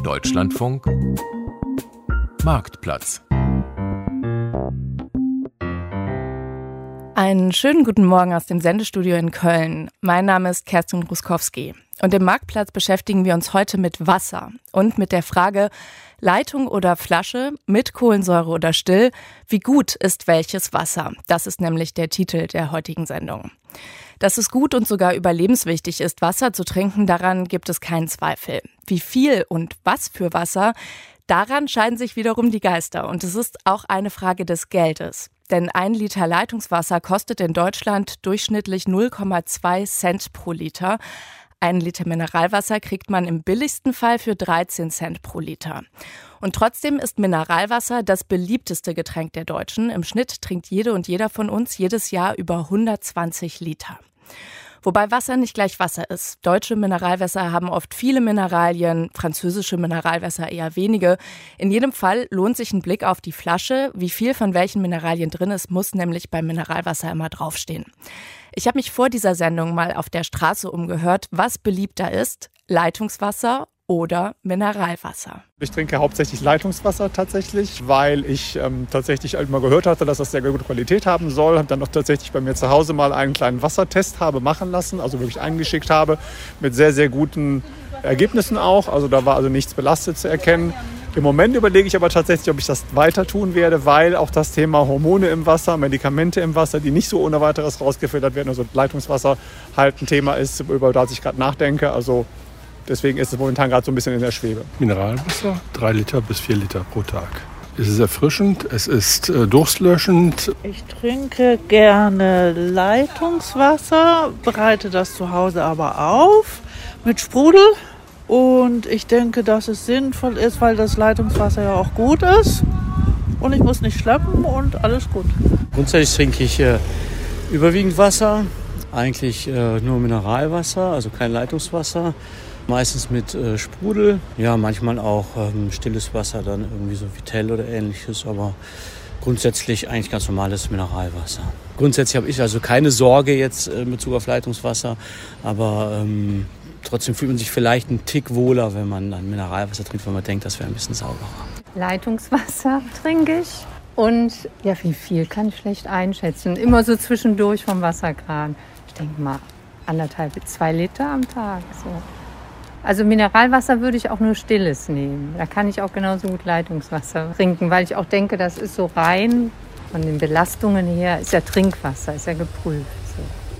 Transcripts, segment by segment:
Deutschlandfunk Marktplatz. Einen schönen guten Morgen aus dem Sendestudio in Köln. Mein Name ist Kerstin Ruskowski. Und im Marktplatz beschäftigen wir uns heute mit Wasser und mit der Frage, Leitung oder Flasche, mit Kohlensäure oder still, wie gut ist welches Wasser? Das ist nämlich der Titel der heutigen Sendung. Dass es gut und sogar überlebenswichtig ist, Wasser zu trinken, daran gibt es keinen Zweifel. Wie viel und was für Wasser, daran scheiden sich wiederum die Geister. Und es ist auch eine Frage des Geldes. Denn 1 Liter Leitungswasser kostet in Deutschland durchschnittlich 0,2 Cent pro Liter. 1 Liter Mineralwasser kriegt man im billigsten Fall für 13 Cent pro Liter. Und trotzdem ist Mineralwasser das beliebteste Getränk der Deutschen. Im Schnitt trinkt jede und jeder von uns jedes Jahr über 120 Liter. Wobei Wasser nicht gleich Wasser ist. Deutsche Mineralwässer haben oft viele Mineralien, französische Mineralwässer eher wenige. In jedem Fall lohnt sich ein Blick auf die Flasche. Wie viel von welchen Mineralien drin ist, muss nämlich beim Mineralwasser immer draufstehen. Ich habe mich vor dieser Sendung mal auf der Straße umgehört, was beliebter ist, Leitungswasser oder Mineralwasser. Ich trinke hauptsächlich Leitungswasser tatsächlich, weil ich tatsächlich mal gehört hatte, dass das sehr gute Qualität haben soll. Habe dann auch tatsächlich bei mir zu Hause mal einen kleinen Wassertest habe machen lassen, also wirklich eingeschickt habe, mit sehr, sehr guten Ergebnissen auch. Also da war also nichts belastet zu erkennen. Im Moment überlege ich aber tatsächlich, ob ich das weiter tun werde, weil auch das Thema Hormone im Wasser, Medikamente im Wasser, die nicht so ohne weiteres rausgefiltert werden, also Leitungswasser halt ein Thema ist, über das ich gerade nachdenke. Also deswegen ist es momentan gerade so ein bisschen in der Schwebe. Mineralwasser, 3 Liter bis 4 Liter pro Tag. Es ist erfrischend, es ist durstlöschend. Ich trinke gerne Leitungswasser, bereite das zu Hause aber auf mit Sprudel. Und ich denke, dass es sinnvoll ist, weil das Leitungswasser ja auch gut ist. Und ich muss nicht schleppen und alles gut. Grundsätzlich trinke ich überwiegend Wasser, eigentlich nur Mineralwasser, also kein Leitungswasser. Meistens mit Sprudel, ja manchmal auch stilles Wasser, dann irgendwie so Vitell oder ähnliches, aber grundsätzlich eigentlich ganz normales Mineralwasser. Grundsätzlich habe ich also keine Sorge jetzt in Bezug auf Leitungswasser, aber trotzdem fühlt man sich vielleicht einen Tick wohler, wenn man dann Mineralwasser trinkt, weil man denkt, das wäre ein bisschen sauberer. Leitungswasser trinke ich und ja, wie viel kann ich schlecht einschätzen. Immer so zwischendurch vom Wasserkran. Ich denke mal 1,5 bis 2 Liter am Tag. So. Also Mineralwasser würde ich auch nur stilles nehmen. Da kann ich auch genauso gut Leitungswasser trinken, weil ich auch denke, das ist so rein von den Belastungen her, ist ja Trinkwasser, ist ja geprüft. So.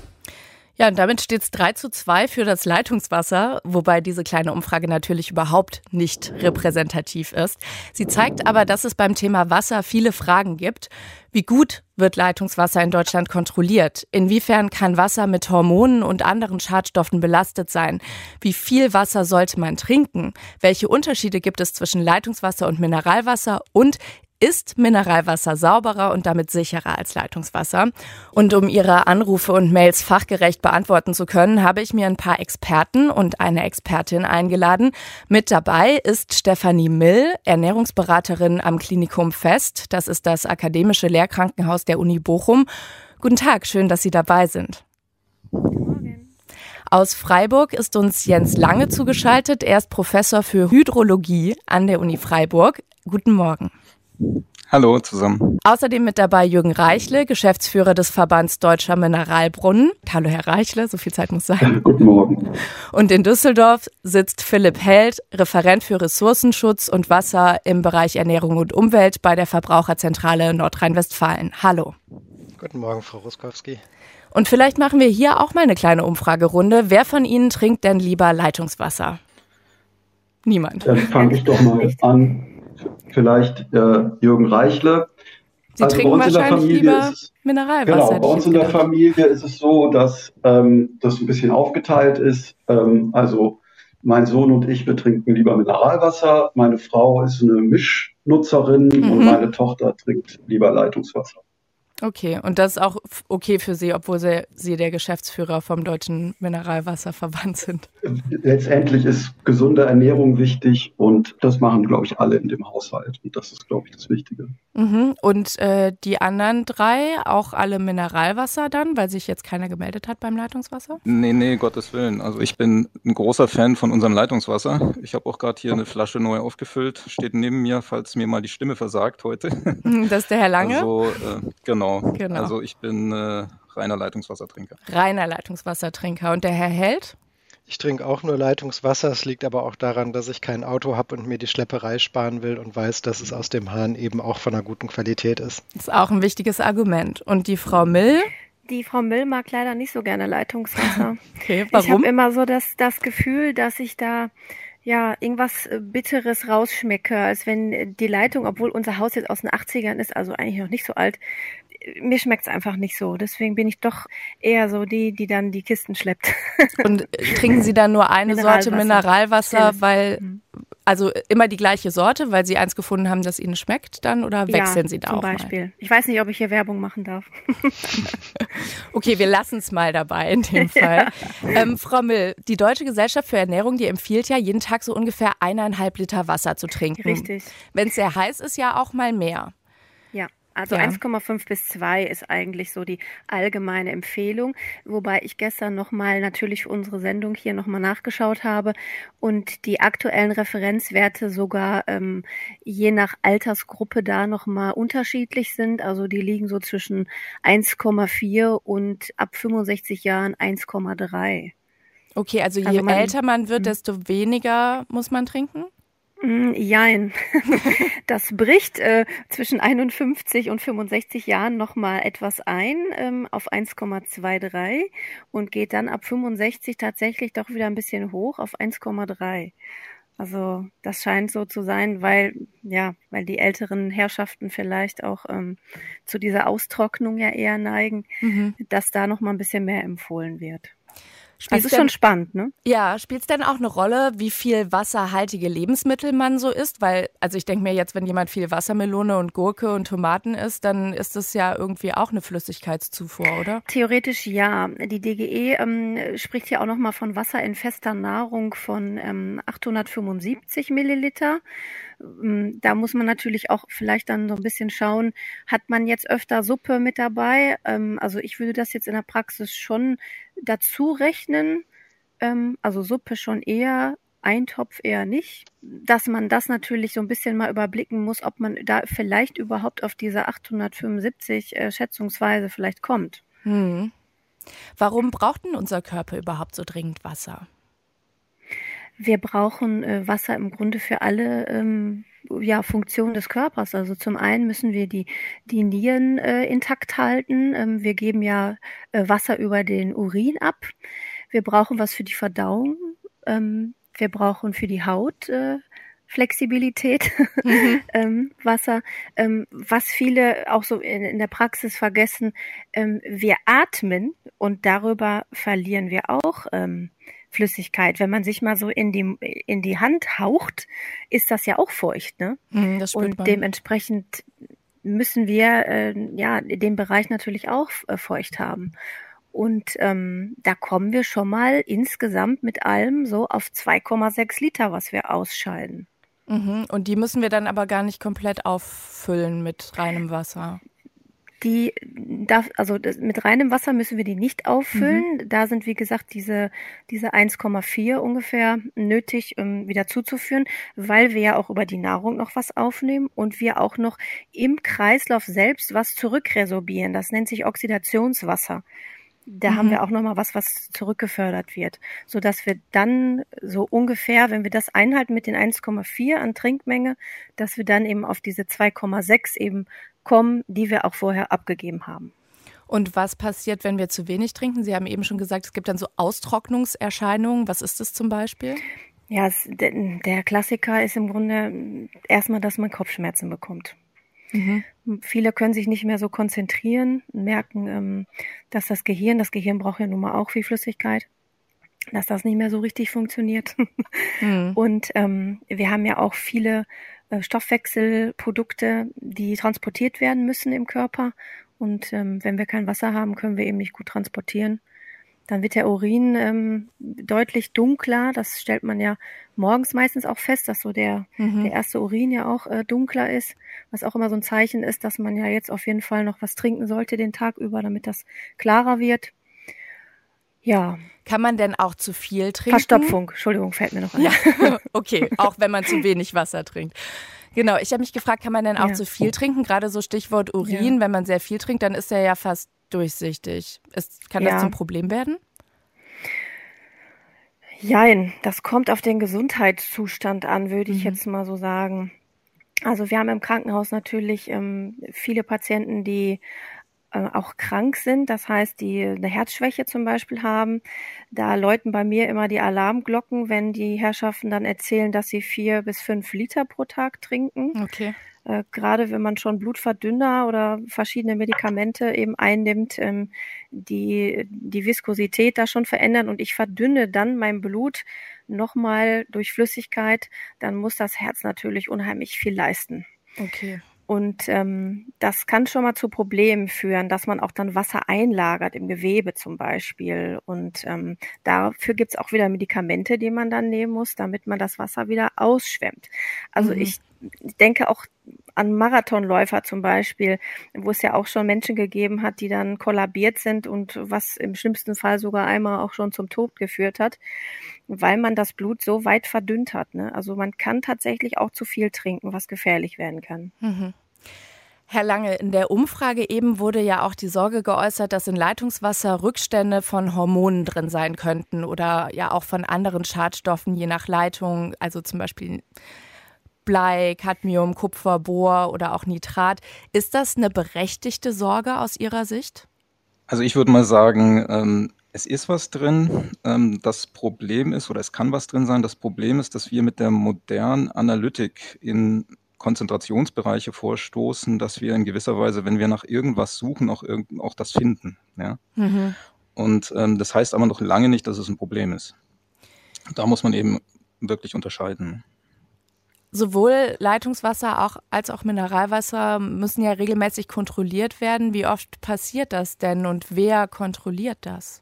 Ja, und damit steht es 3:2 für das Leitungswasser, wobei diese kleine Umfrage natürlich überhaupt nicht repräsentativ ist. Sie zeigt aber, dass es beim Thema Wasser viele Fragen gibt. Wie gut wird Leitungswasser in Deutschland kontrolliert? Inwiefern kann Wasser mit Hormonen und anderen Schadstoffen belastet sein? Wie viel Wasser sollte man trinken? Welche Unterschiede gibt es zwischen Leitungswasser und Mineralwasser? Und ist Mineralwasser sauberer und damit sicherer als Leitungswasser? Und um Ihre Anrufe und Mails fachgerecht beantworten zu können, habe ich mir ein paar Experten und eine Expertin eingeladen. Mit dabei ist Stefanie Mill, Ernährungsberaterin am Klinikum Fest. Das ist das akademische Lehrkrankenhaus der Uni Bochum. Guten Tag, schön, dass Sie dabei sind. Guten Morgen. Aus Freiburg ist uns Jens Lange zugeschaltet. Er ist Professor für Hydrologie an der Uni Freiburg. Guten Morgen. Hallo zusammen. Außerdem mit dabei Jürgen Reichle, Geschäftsführer des Verbands Deutscher Mineralbrunnen. Hallo Herr Reichle, so viel Zeit muss sein. Guten Morgen. Und in Düsseldorf sitzt Philipp Held, Referent für Ressourcenschutz und Wasser im Bereich Ernährung und Umwelt bei der Verbraucherzentrale Nordrhein-Westfalen. Hallo. Guten Morgen, Frau Ruskowski. Und vielleicht machen wir hier auch mal eine kleine Umfragerunde. Wer von Ihnen trinkt denn lieber Leitungswasser? Niemand. Dann fange ich doch mal an. Vielleicht Jürgen Reichle. Sie trinken wahrscheinlich lieber Mineralwasser. Genau, bei uns in der Familie ist es so, dass das ein bisschen aufgeteilt ist. Also mein Sohn und ich, wir trinken lieber Mineralwasser. Meine Frau ist eine Mischnutzerin und meine Tochter trinkt lieber Leitungswasser. Okay, und das ist auch okay für Sie, obwohl Sie der Geschäftsführer vom Deutschen Mineralwasserverband sind. Letztendlich ist gesunde Ernährung wichtig und das machen, glaube ich, alle in dem Haushalt. Und das ist, glaube ich, das Wichtige. Mhm. Und die anderen 3 auch alle Mineralwasser dann, weil sich jetzt keiner gemeldet hat beim Leitungswasser? Nee, Gottes Willen. Also ich bin ein großer Fan von unserem Leitungswasser. Ich habe auch gerade hier eine Flasche neu aufgefüllt. Steht neben mir, falls mir mal die Stimme versagt heute. Das ist der Herr Lange? Also genau. Genau. Also ich bin reiner Leitungswassertrinker. Reiner Leitungswassertrinker. Und der Herr Held? Ich trinke auch nur Leitungswasser. Es liegt aber auch daran, dass ich kein Auto habe und mir die Schlepperei sparen will und weiß, dass es aus dem Hahn eben auch von einer guten Qualität ist. Das ist auch ein wichtiges Argument. Und die Frau Mill? Die Frau Mill mag leider nicht so gerne Leitungswasser. Okay, warum? Ich habe immer so das Gefühl, dass ich da irgendwas Bitteres rausschmecke, als wenn die Leitung, obwohl unser Haus jetzt aus den 80ern ist, also eigentlich noch nicht so alt, mir schmeckt's einfach nicht so. Deswegen bin ich doch eher so die dann die Kisten schleppt. Und trinken Sie dann nur eine Sorte Mineralwasser, weil, also immer die gleiche Sorte, weil Sie eins gefunden haben, das Ihnen schmeckt dann, oder wechseln Sie da auch mal? Zum Beispiel. Ich weiß nicht, ob ich hier Werbung machen darf. Okay, wir lassen es mal dabei in dem Fall. Frau Mill, die Deutsche Gesellschaft für Ernährung, die empfiehlt ja, jeden Tag so ungefähr 1,5 Liter Wasser zu trinken. Richtig. Wenn es sehr heiß ist, ja auch mal mehr. Ja. Also 1,5 bis 2 ist eigentlich so die allgemeine Empfehlung, wobei ich gestern nochmal natürlich für unsere Sendung hier nochmal nachgeschaut habe und die aktuellen Referenzwerte sogar je nach Altersgruppe da nochmal unterschiedlich sind. Also die liegen so zwischen 1,4 und ab 65 Jahren 1,3. Okay, also je älter man wird, desto weniger muss man trinken? Jein. Das bricht zwischen 51 und 65 Jahren nochmal etwas ein auf 1,23 und geht dann ab 65 tatsächlich doch wieder ein bisschen hoch auf 1,3. Also das scheint so zu sein, weil die älteren Herrschaften vielleicht auch zu dieser Austrocknung ja eher neigen, dass da nochmal ein bisschen mehr empfohlen wird. Das ist schon spannend, ne? Ja, spielt es denn auch eine Rolle, wie viel wasserhaltige Lebensmittel man so isst? Weil, also ich denke mir jetzt, wenn jemand viel Wassermelone und Gurke und Tomaten isst, dann ist das ja irgendwie auch eine Flüssigkeitszufuhr, oder? Theoretisch ja. Die DGE spricht hier auch nochmal von Wasser in fester Nahrung von 875 Milliliter. Da muss man natürlich auch vielleicht dann so ein bisschen schauen, hat man jetzt öfter Suppe mit dabei? Also ich würde das jetzt in der Praxis schon dazu rechnen, also Suppe schon eher, Eintopf eher nicht, dass man das natürlich so ein bisschen mal überblicken muss, ob man da vielleicht überhaupt auf diese 875 schätzungsweise vielleicht kommt. Warum braucht denn unser Körper überhaupt so dringend Wasser? Wir brauchen Wasser im Grunde für alle Funktionen des Körpers. Also zum einen müssen wir die Nieren intakt halten. Wir geben ja Wasser über den Urin ab. Wir brauchen was für die Verdauung. Wir brauchen für die Haut Flexibilität, Wasser. Was viele auch so in der Praxis vergessen, wir atmen und darüber verlieren wir auch Flüssigkeit. Wenn man sich mal so in die Hand haucht, ist das ja auch feucht, ne? Das spürt und man. Dementsprechend müssen wir den Bereich natürlich auch feucht haben. Und da kommen wir schon mal insgesamt mit allem so auf 2,6 Liter, was wir ausscheiden. Und die müssen wir dann aber gar nicht komplett auffüllen mit reinem Wasser. Mit reinem Wasser müssen wir die nicht auffüllen. Da sind, wie gesagt, diese 1,4 ungefähr nötig, wieder zuzuführen, weil wir ja auch über die Nahrung noch was aufnehmen und wir auch noch im Kreislauf selbst was zurückresorbieren. Das nennt sich Oxidationswasser. Da haben wir auch nochmal was zurückgefördert wird, sodass wir dann so ungefähr, wenn wir das einhalten mit den 1,4 an Trinkmenge, dass wir dann eben auf diese 2,6 eben kommen, die wir auch vorher abgegeben haben. Und was passiert, wenn wir zu wenig trinken? Sie haben eben schon gesagt, es gibt dann so Austrocknungserscheinungen. Was ist das zum Beispiel? Ja, der Klassiker ist im Grunde erstmal, dass man Kopfschmerzen bekommt. Viele können sich nicht mehr so konzentrieren, merken, dass das Gehirn braucht ja nun mal auch viel Flüssigkeit, dass das nicht mehr so richtig funktioniert. Und wir haben ja auch viele Stoffwechselprodukte, die transportiert werden müssen im Körper. Und wenn wir kein Wasser haben, können wir eben nicht gut transportieren. Dann wird der Urin deutlich dunkler. Das stellt man ja morgens meistens auch fest, dass so der erste Urin ja auch dunkler ist. Was auch immer so ein Zeichen ist, dass man ja jetzt auf jeden Fall noch was trinken sollte den Tag über, damit das klarer wird. Ja. Kann man denn auch zu viel trinken? Verstopfung, Entschuldigung, fällt mir noch ein. Ja, okay, auch wenn man zu wenig Wasser trinkt. Genau, ich habe mich gefragt, kann man denn auch zu viel trinken? Gerade so Stichwort Urin, wenn man sehr viel trinkt, dann ist er ja fast durchsichtig. Kann das zum Problem werden? Jein, das kommt auf den Gesundheitszustand an, würde ich jetzt mal so sagen. Also wir haben im Krankenhaus natürlich viele Patienten, die auch krank sind, das heißt, die eine Herzschwäche zum Beispiel haben. Da läuten bei mir immer die Alarmglocken, wenn die Herrschaften dann erzählen, dass sie 4 bis 5 Liter pro Tag trinken. Okay. Gerade wenn man schon Blutverdünner oder verschiedene Medikamente eben einnimmt, die Viskosität da schon verändern und ich verdünne dann mein Blut nochmal durch Flüssigkeit, dann muss das Herz natürlich unheimlich viel leisten. Okay. Und das kann schon mal zu Problemen führen, dass man auch dann Wasser einlagert im Gewebe zum Beispiel. Und dafür gibt's auch wieder Medikamente, die man dann nehmen muss, damit man das Wasser wieder ausschwemmt. Also ich denke auch an Marathonläufer zum Beispiel, wo es ja auch schon Menschen gegeben hat, die dann kollabiert sind und was im schlimmsten Fall sogar einmal auch schon zum Tod geführt hat, weil man das Blut so weit verdünnt hat. Ne? Also man kann tatsächlich auch zu viel trinken, was gefährlich werden kann. Herr Lange, in der Umfrage eben wurde ja auch die Sorge geäußert, dass in Leitungswasser Rückstände von Hormonen drin sein könnten oder ja auch von anderen Schadstoffen je nach Leitung, also zum Beispiel Blei, Cadmium, Kupfer, Bor oder auch Nitrat. Ist das eine berechtigte Sorge aus Ihrer Sicht? Also ich würde mal sagen, es ist was drin. Das Problem ist, oder es kann was drin sein, das Problem ist, dass wir mit der modernen Analytik in Konzentrationsbereiche vorstoßen, dass wir in gewisser Weise, wenn wir nach irgendwas suchen, auch das finden. Ja? Und das heißt aber noch lange nicht, dass es ein Problem ist. Da muss man eben wirklich unterscheiden. Sowohl Leitungswasser als auch Mineralwasser müssen ja regelmäßig kontrolliert werden. Wie oft passiert das denn und wer kontrolliert das?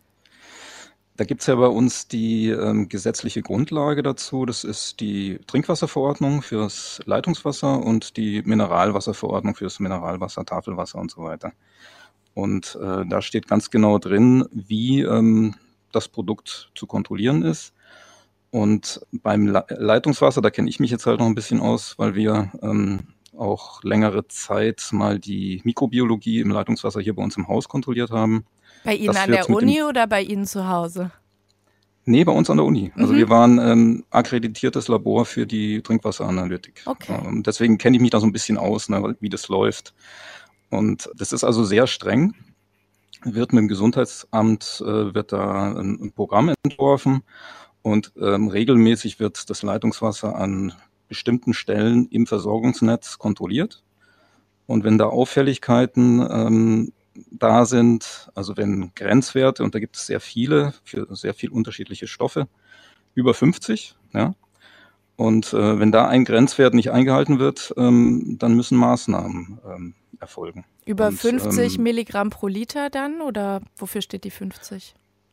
Da gibt es ja bei uns die gesetzliche Grundlage dazu. Das ist die Trinkwasserverordnung fürs Leitungswasser und die Mineralwasserverordnung fürs Mineralwasser, Tafelwasser und so weiter. Und da steht ganz genau drin, wie das Produkt zu kontrollieren ist. Und beim Leitungswasser, da kenne ich mich jetzt halt noch ein bisschen aus, weil wir auch längere Zeit mal die Mikrobiologie im Leitungswasser hier bei uns im Haus kontrolliert haben. Bei Ihnen an der Uni oder bei Ihnen zu Hause? Nee, bei uns an der Uni. Also wir waren akkreditiertes Labor für die Trinkwasseranalytik. Okay. Deswegen kenne ich mich da so ein bisschen aus, ne, wie das läuft. Und das ist also sehr streng. Wird mit dem Gesundheitsamt wird da ein Programm entworfen. Und regelmäßig wird das Leitungswasser an bestimmten Stellen im Versorgungsnetz kontrolliert. Und wenn da Auffälligkeiten da sind, also wenn Grenzwerte, und da gibt es sehr viele, für sehr viel unterschiedliche Stoffe, über 50, ja, und wenn da ein Grenzwert nicht eingehalten wird, dann müssen Maßnahmen erfolgen. Über 50 Milligramm pro Liter dann, oder wofür steht die 50?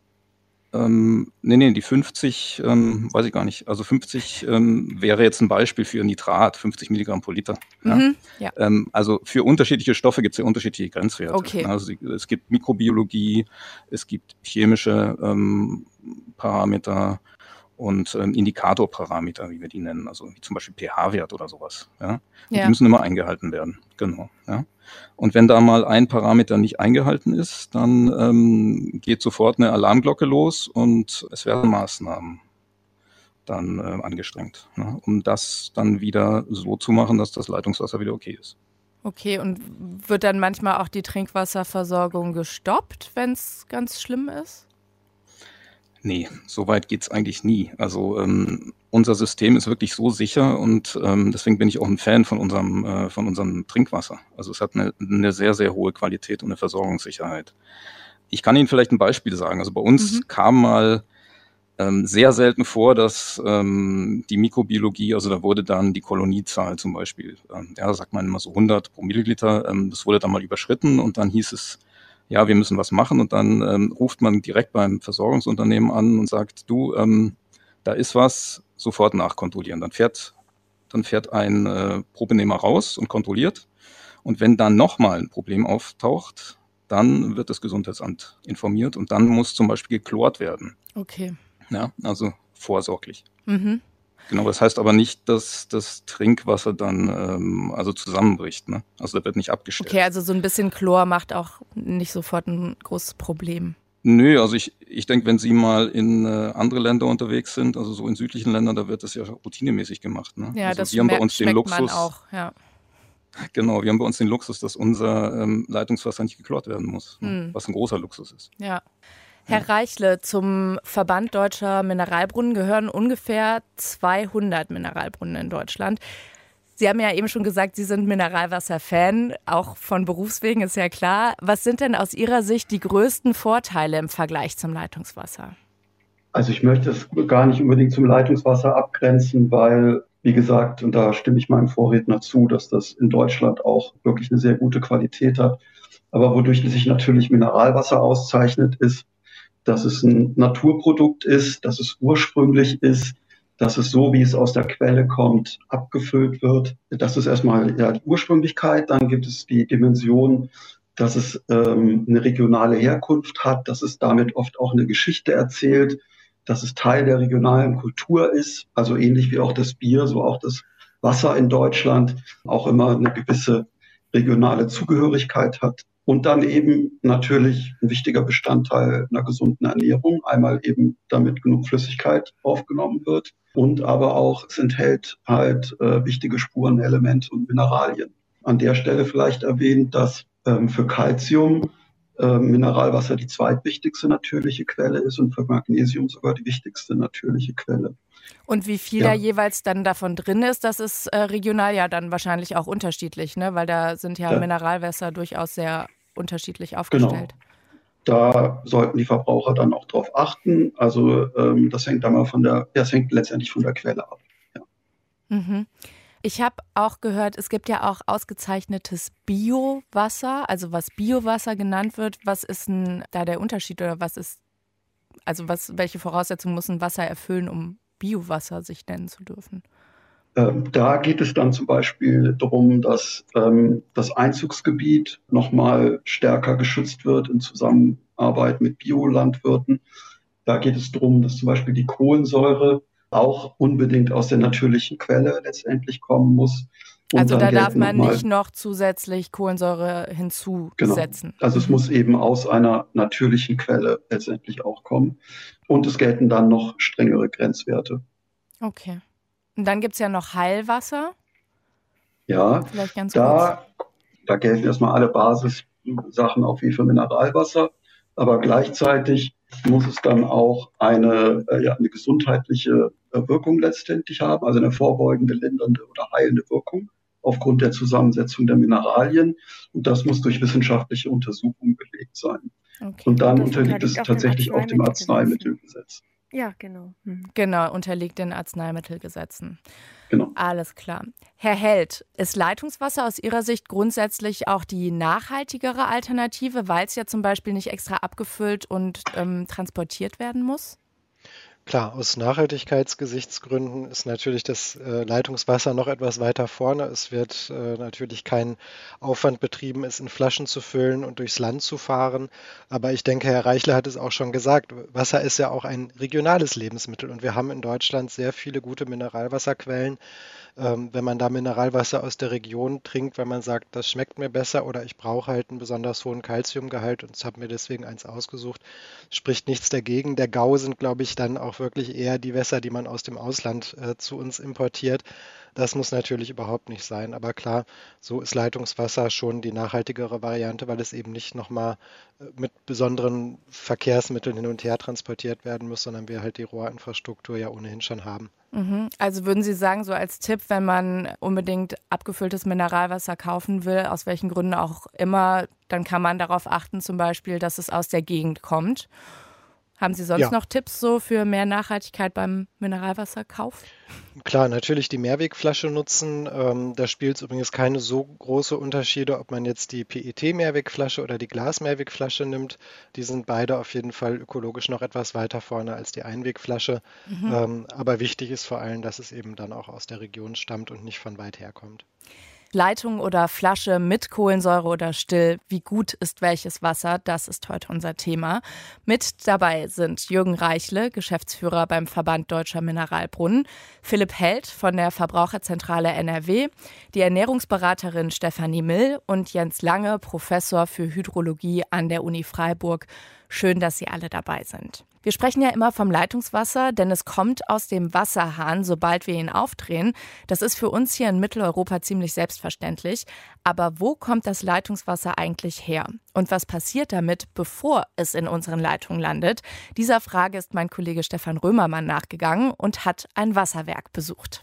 Nee, die 50 weiß ich gar nicht. Also 50 wäre jetzt ein Beispiel für Nitrat, 50 Milligramm pro Liter. Ja? Ja. Also für unterschiedliche Stoffe gibt es ja unterschiedliche Grenzwerte. Okay. Also es gibt Mikrobiologie, es gibt chemische Parameter und Indikatorparameter, wie wir die nennen, also wie zum Beispiel pH-Wert oder sowas. Ja? Und die müssen immer eingehalten werden. Genau. Ja? Und wenn da mal ein Parameter nicht eingehalten ist, dann geht sofort eine Alarmglocke los und es werden Maßnahmen dann angestrengt, ne, um das dann wieder so zu machen, dass das Leitungswasser wieder okay ist. Okay, und wird dann manchmal auch die Trinkwasserversorgung gestoppt, wenn es ganz schlimm ist? Nee, so weit geht's eigentlich nie. Also unser System ist wirklich so sicher und deswegen bin ich auch ein Fan von unserem Trinkwasser. Also es hat eine sehr, sehr hohe Qualität und eine Versorgungssicherheit. Ich kann Ihnen vielleicht ein Beispiel sagen. Also bei uns kam mal sehr selten vor, dass die Mikrobiologie, also da wurde dann die Koloniezahl zum Beispiel, sagt man immer so 100 pro Milliliter, das wurde dann mal überschritten und dann hieß es, ja, wir müssen was machen und dann ruft man direkt beim Versorgungsunternehmen an und sagt, du, da ist was, sofort nachkontrollieren. Dann fährt ein Probenehmer raus und kontrolliert und wenn dann nochmal ein Problem auftaucht, dann wird das Gesundheitsamt informiert und dann muss zum Beispiel geklort werden. Okay. Ja, also vorsorglich. Mhm. Genau, das heißt aber nicht, dass das Trinkwasser dann zusammenbricht. Ne? Also da wird nicht abgestellt. Okay, also so ein bisschen Chlor macht auch nicht sofort ein großes Problem. Nö, also ich denke, wenn Sie mal in andere Länder unterwegs sind, also so in südlichen Ländern, da wird das ja routinemäßig gemacht. Ne? Ja, also das wir haben bei uns den schmeckt Luxus, man auch, ja. Genau, wir haben bei uns den Luxus, dass unser Leitungswasser nicht geklort werden muss, was ein großer Luxus ist. Ja. Herr Reichle, zum Verband Deutscher Mineralbrunnen gehören ungefähr 200 Mineralbrunnen in Deutschland. Sie haben ja eben schon gesagt, Sie sind Mineralwasser-Fan, auch von Berufswegen, ist ja klar. Was sind denn aus Ihrer Sicht die größten Vorteile im Vergleich zum Leitungswasser? Also ich möchte es gar nicht unbedingt zum Leitungswasser abgrenzen, weil, wie gesagt, und da stimme ich meinem Vorredner zu, dass das in Deutschland auch wirklich eine sehr gute Qualität hat. Aber wodurch sich natürlich Mineralwasser auszeichnet, ist, dass es ein Naturprodukt ist, dass es ursprünglich ist, dass es so, wie es aus der Quelle kommt, abgefüllt wird. Das ist erstmal die Ursprünglichkeit. Dann gibt es die Dimension, dass es eine regionale Herkunft hat, dass es damit oft auch eine Geschichte erzählt, dass es Teil der regionalen Kultur ist. Also ähnlich wie auch das Bier, so auch das Wasser in Deutschland auch immer eine gewisse regionale Zugehörigkeit hat. Und dann eben natürlich ein wichtiger Bestandteil einer gesunden Ernährung. Einmal eben, damit genug Flüssigkeit aufgenommen wird. Und aber auch, es enthält halt wichtige Spurenelemente und Mineralien. An der Stelle vielleicht erwähnt, dass für Calcium Mineralwasser die zweitwichtigste natürliche Quelle ist und für Magnesium sogar die wichtigste natürliche Quelle. Und wie viel da jeweils dann davon drin ist, das ist regional ja dann wahrscheinlich auch unterschiedlich, ne? Weil da sind ja Mineralwässer durchaus sehr unterschiedlich aufgestellt. Genau. Da sollten die Verbraucher dann auch drauf achten. Also das hängt dann mal das hängt letztendlich von der Quelle ab. Ja. Mhm. Ich habe auch gehört, es gibt ja auch ausgezeichnetes Biowasser, also was Biowasser genannt wird. Was ist denn da der Unterschied oder welche Voraussetzungen muss ein Wasser erfüllen, um Biowasser sich nennen zu dürfen? Da geht es dann zum Beispiel darum, dass das Einzugsgebiet nochmal stärker geschützt wird in Zusammenarbeit mit Biolandwirten. Da geht es darum, dass zum Beispiel die Kohlensäure auch unbedingt aus der natürlichen Quelle letztendlich kommen muss. Und also da darf man nicht noch zusätzlich Kohlensäure hinzusetzen. Genau. Also es muss eben aus einer natürlichen Quelle letztendlich auch kommen. Und es gelten dann noch strengere Grenzwerte. Okay. Und dann gibt es ja noch Heilwasser. Ja, vielleicht ganz kurz. Da gelten erstmal alle Basissachen auch wie für Mineralwasser. Aber gleichzeitig muss es dann auch eine gesundheitliche Wirkung letztendlich haben, also eine vorbeugende, lindernde oder heilende Wirkung aufgrund der Zusammensetzung der Mineralien. Und das muss durch wissenschaftliche Untersuchungen belegt sein. Okay. Und dann unterliegt es tatsächlich auch dem Arzneimittelgesetz. Ja, genau. Genau, unterliegt den Arzneimittelgesetzen. Genau. Alles klar. Herr Held, ist Leitungswasser aus Ihrer Sicht grundsätzlich auch die nachhaltigere Alternative, weil es ja zum Beispiel nicht extra abgefüllt und transportiert werden muss? Klar, aus Nachhaltigkeitsgesichtsgründen ist natürlich das Leitungswasser noch etwas weiter vorne. Es wird natürlich kein Aufwand betrieben, es in Flaschen zu füllen und durchs Land zu fahren. Aber ich denke, Herr Reichle hat es auch schon gesagt, Wasser ist ja auch ein regionales Lebensmittel und wir haben in Deutschland sehr viele gute Mineralwasserquellen. Wenn man da Mineralwasser aus der Region trinkt, weil man sagt, das schmeckt mir besser oder ich brauche halt einen besonders hohen Calciumgehalt und habe mir deswegen eins ausgesucht, spricht nichts dagegen. Der GAU sind, glaube ich, dann auch wirklich eher die Wässer, die man aus dem Ausland zu uns importiert. Das muss natürlich überhaupt nicht sein. Aber klar, so ist Leitungswasser schon die nachhaltigere Variante, weil es eben nicht nochmal mit besonderen Verkehrsmitteln hin und her transportiert werden muss, sondern wir halt die Rohrinfrastruktur ja ohnehin schon haben. Also würden Sie sagen, so als Tipp, wenn man unbedingt abgefülltes Mineralwasser kaufen will, aus welchen Gründen auch immer, dann kann man darauf achten, zum Beispiel, dass es aus der Gegend kommt. Haben Sie sonst noch Tipps so für mehr Nachhaltigkeit beim Mineralwasserkauf? Klar, natürlich die Mehrwegflasche nutzen. Da spielt es übrigens keine so große Unterschiede, ob man jetzt die PET-Mehrwegflasche oder die Glas-Mehrwegflasche nimmt. Die sind beide auf jeden Fall ökologisch noch etwas weiter vorne als die Einwegflasche. Aber wichtig ist vor allem, dass es eben dann auch aus der Region stammt und nicht von weit her kommt. Leitung oder Flasche mit Kohlensäure oder still, wie gut ist welches Wasser, das ist heute unser Thema. Mit dabei sind Jürgen Reichle, Geschäftsführer beim Verband Deutscher Mineralbrunnen, Philipp Held von der Verbraucherzentrale NRW, die Ernährungsberaterin Stefanie Mill und Jens Lange, Professor für Hydrologie an der Uni Freiburg. Schön, dass Sie alle dabei sind. Wir sprechen ja immer vom Leitungswasser, denn es kommt aus dem Wasserhahn, sobald wir ihn aufdrehen. Das ist für uns hier in Mitteleuropa ziemlich selbstverständlich. Aber wo kommt das Leitungswasser eigentlich her? Und was passiert damit, bevor es in unseren Leitungen landet? Dieser Frage ist mein Kollege Stefan Römermann nachgegangen und hat ein Wasserwerk besucht.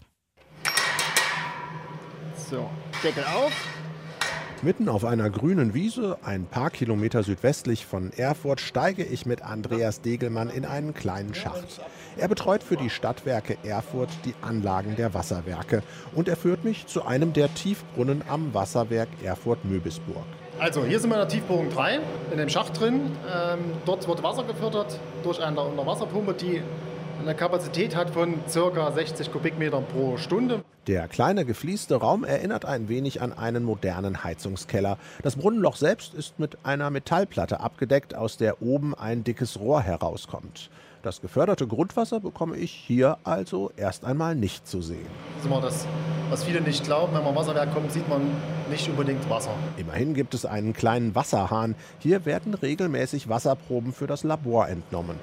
So, Deckel auf. Mitten auf einer grünen Wiese, ein paar Kilometer südwestlich von Erfurt, steige ich mit Andreas Degelmann in einen kleinen Schacht. Er betreut für die Stadtwerke Erfurt die Anlagen der Wasserwerke und er führt mich zu einem der Tiefbrunnen am Wasserwerk Erfurt-Möbisburg. Also hier sind wir in der Tiefbohrung 3, in dem Schacht drin. Dort wird Wasser gefördert durch eine Unterwasserpumpe, die eine Kapazität hat von ca. 60 Kubikmetern pro Stunde. Der kleine gefließte Raum erinnert ein wenig an einen modernen Heizungskeller. Das Brunnenloch selbst ist mit einer Metallplatte abgedeckt, aus der oben ein dickes Rohr herauskommt. Das geförderte Grundwasser bekomme ich hier also erst einmal nicht zu sehen. Das ist immer das, was viele nicht glauben. Wenn man Wasserwerk kommt, sieht man nicht unbedingt Wasser. Immerhin gibt es einen kleinen Wasserhahn. Hier werden regelmäßig Wasserproben für das Labor entnommen.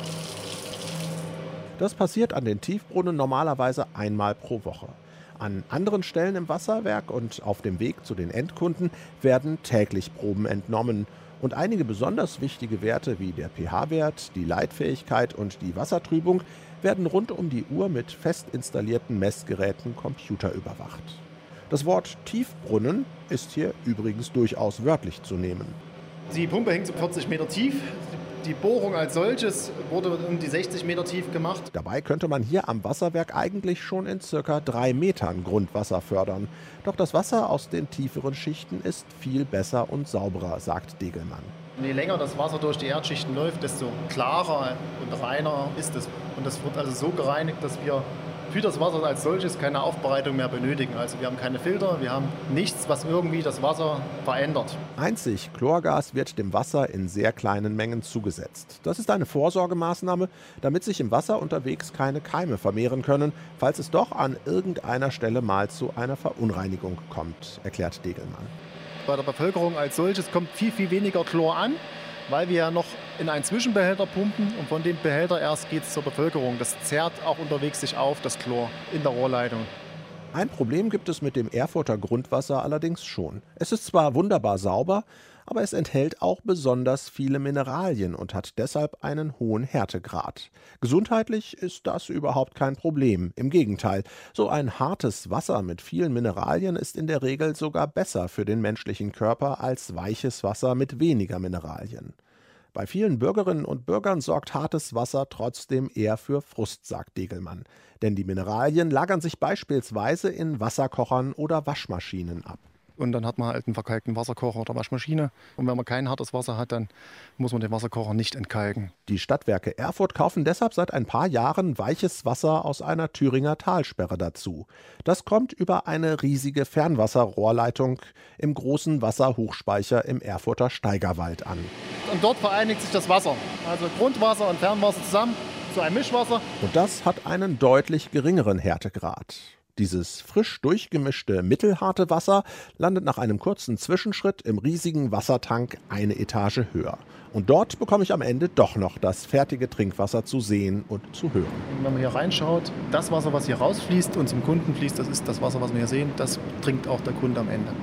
Das passiert an den Tiefbrunnen normalerweise einmal pro Woche. An anderen Stellen im Wasserwerk und auf dem Weg zu den Endkunden werden täglich Proben entnommen. Und einige besonders wichtige Werte wie der pH-Wert, die Leitfähigkeit und die Wassertrübung werden rund um die Uhr mit fest installierten Messgeräten computerüberwacht. Das Wort Tiefbrunnen ist hier übrigens durchaus wörtlich zu nehmen. Die Pumpe hängt so 40 Meter tief. Die Bohrung als solches wurde um die 60 Meter tief gemacht. Dabei könnte man hier am Wasserwerk eigentlich schon in ca. 3 Metern Grundwasser fördern. Doch das Wasser aus den tieferen Schichten ist viel besser und sauberer, sagt Degelmann. Je länger das Wasser durch die Erdschichten läuft, desto klarer und reiner ist es. Und das wird also so gereinigt, dass wir für das Wasser als solches keine Aufbereitung mehr benötigen. Also wir haben keine Filter, wir haben nichts, was irgendwie das Wasser verändert. Einzig Chlorgas wird dem Wasser in sehr kleinen Mengen zugesetzt. Das ist eine Vorsorgemaßnahme, damit sich im Wasser unterwegs keine Keime vermehren können, falls es doch an irgendeiner Stelle mal zu einer Verunreinigung kommt, erklärt Degelmann. Bei der Bevölkerung als solches kommt viel, viel weniger Chlor an, weil wir ja noch in einen Zwischenbehälter pumpen und von dem Behälter erst geht es zur Bevölkerung. Das zerrt auch unterwegs sich auf, das Chlor in der Rohrleitung. Ein Problem gibt es mit dem Erfurter Grundwasser allerdings schon. Es ist zwar wunderbar sauber, aber es enthält auch besonders viele Mineralien und hat deshalb einen hohen Härtegrad. Gesundheitlich ist das überhaupt kein Problem. Im Gegenteil, so ein hartes Wasser mit vielen Mineralien ist in der Regel sogar besser für den menschlichen Körper als weiches Wasser mit weniger Mineralien. Bei vielen Bürgerinnen und Bürgern sorgt hartes Wasser trotzdem eher für Frust, sagt Degelmann. Denn die Mineralien lagern sich beispielsweise in Wasserkochern oder Waschmaschinen ab. Und dann hat man halt einen verkalkten Wasserkocher oder Waschmaschine. Und wenn man kein hartes Wasser hat, dann muss man den Wasserkocher nicht entkalken. Die Stadtwerke Erfurt kaufen deshalb seit ein paar Jahren weiches Wasser aus einer Thüringer Talsperre dazu. Das kommt über eine riesige Fernwasserrohrleitung im großen Wasserhochspeicher im Erfurter Steigerwald an. Und dort vereinigt sich das Wasser, also Grundwasser und Fernwasser zusammen zu einem Mischwasser. Und das hat einen deutlich geringeren Härtegrad. Dieses frisch durchgemischte mittelharte Wasser landet nach einem kurzen Zwischenschritt im riesigen Wassertank eine Etage höher. Und dort bekomme ich am Ende doch noch das fertige Trinkwasser zu sehen und zu hören. Wenn man hier reinschaut, das Wasser, was hier rausfließt und zum Kunden fließt, das ist das Wasser, was wir hier sehen, das trinkt auch der Kunde am Ende.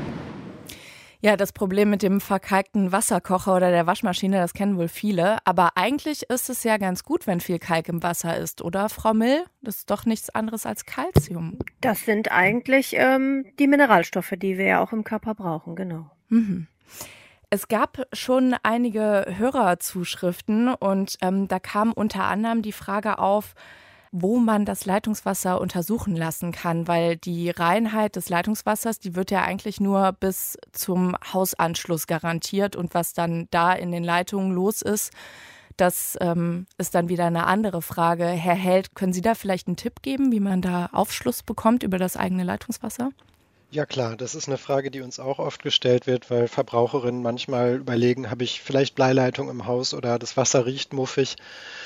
Ja, das Problem mit dem verkalkten Wasserkocher oder der Waschmaschine, das kennen wohl viele. Aber eigentlich ist es ja ganz gut, wenn viel Kalk im Wasser ist, oder Frau Mill? Das ist doch nichts anderes als Calcium. Das sind eigentlich die Mineralstoffe, die wir ja auch im Körper brauchen, genau. Mhm. Es gab schon einige Hörerzuschriften und da kam unter anderem die Frage auf, wo man das Leitungswasser untersuchen lassen kann, weil die Reinheit des Leitungswassers, die wird ja eigentlich nur bis zum Hausanschluss garantiert und was dann da in den Leitungen los ist, das ist dann wieder eine andere Frage. Herr Held, können Sie da vielleicht einen Tipp geben, wie man da Aufschluss bekommt über das eigene Leitungswasser? Ja klar, das ist eine Frage, die uns auch oft gestellt wird, weil Verbraucherinnen manchmal überlegen, habe ich vielleicht Bleileitung im Haus oder das Wasser riecht muffig.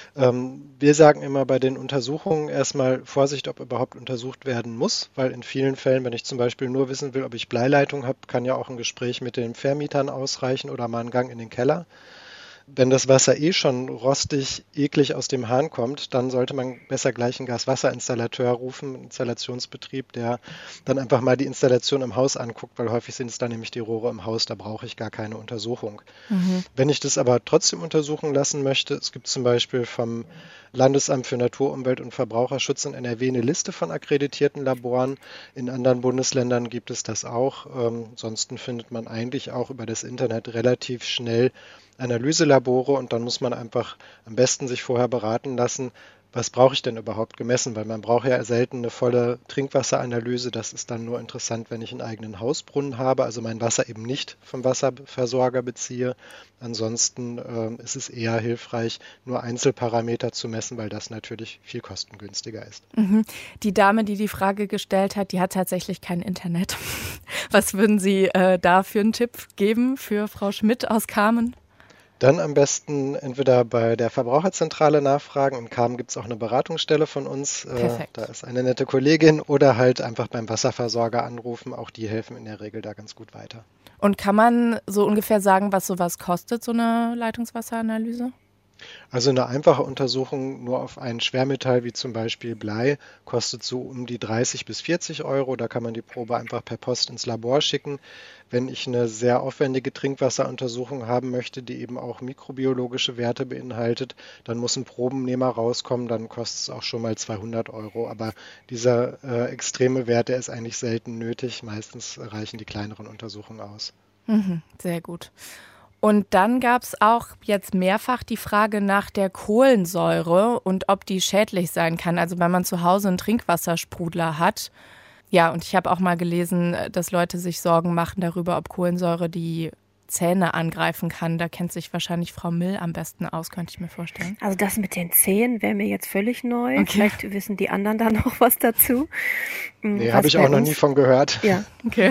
Wir sagen immer bei den Untersuchungen erstmal Vorsicht, ob überhaupt untersucht werden muss, weil in vielen Fällen, wenn ich zum Beispiel nur wissen will, ob ich Bleileitung habe, kann ja auch ein Gespräch mit den Vermietern ausreichen oder mal ein Gang in den Keller. Wenn das Wasser schon rostig, eklig aus dem Hahn kommt, dann sollte man besser gleich einen Gaswasserinstallateur rufen, einen Installationsbetrieb, der dann einfach mal die Installation im Haus anguckt, weil häufig sind es dann nämlich die Rohre im Haus, da brauche ich gar keine Untersuchung. Wenn ich das aber trotzdem untersuchen lassen möchte, es gibt zum Beispiel vom Landesamt für Natur, Umwelt und Verbraucherschutz in NRW eine Liste von akkreditierten Laboren. In anderen Bundesländern gibt es das auch. Ansonsten findet man eigentlich auch über das Internet relativ schnell Analyselabore und dann muss man einfach am besten sich vorher beraten lassen, was brauche ich denn überhaupt gemessen, weil man braucht ja selten eine volle Trinkwasseranalyse. Das ist dann nur interessant, wenn ich einen eigenen Hausbrunnen habe, also mein Wasser eben nicht vom Wasserversorger beziehe. Ansonsten ist es eher hilfreich, nur Einzelparameter zu messen, weil das natürlich viel kostengünstiger ist. Die Dame, die die Frage gestellt hat, die hat tatsächlich kein Internet. Was würden Sie da für einen Tipp geben für Frau Schmidt aus Kamen? Dann am besten entweder bei der Verbraucherzentrale nachfragen. In Kamen gibt es auch eine Beratungsstelle von uns. Da ist eine nette Kollegin oder halt einfach beim Wasserversorger anrufen. Auch die helfen in der Regel da ganz gut weiter. Und kann man so ungefähr sagen, was sowas kostet, so eine Leitungswasseranalyse? Also eine einfache Untersuchung nur auf ein Schwermetall wie zum Beispiel Blei kostet so um die 30 bis 40 Euro. Da kann man die Probe einfach per Post ins Labor schicken. Wenn ich eine sehr aufwendige Trinkwasseruntersuchung haben möchte, die eben auch mikrobiologische Werte beinhaltet, dann muss ein Probennehmer rauskommen, dann kostet es auch schon mal 200 Euro. Aber dieser extreme Wert, der ist eigentlich selten nötig. Meistens reichen die kleineren Untersuchungen aus. Sehr gut. Und dann gab es auch jetzt mehrfach die Frage nach der Kohlensäure und ob die schädlich sein kann. Also wenn man zu Hause einen Trinkwassersprudler hat. Ja, und ich habe auch mal gelesen, dass Leute sich Sorgen machen darüber, ob Kohlensäure die Zähne angreifen kann. Da kennt sich wahrscheinlich Frau Mill am besten aus, könnte ich mir vorstellen. Also das mit den Zähnen wäre mir jetzt völlig neu. Okay. Vielleicht wissen die anderen da noch was dazu. Nee, habe ich auch noch nie von gehört. Ja, okay.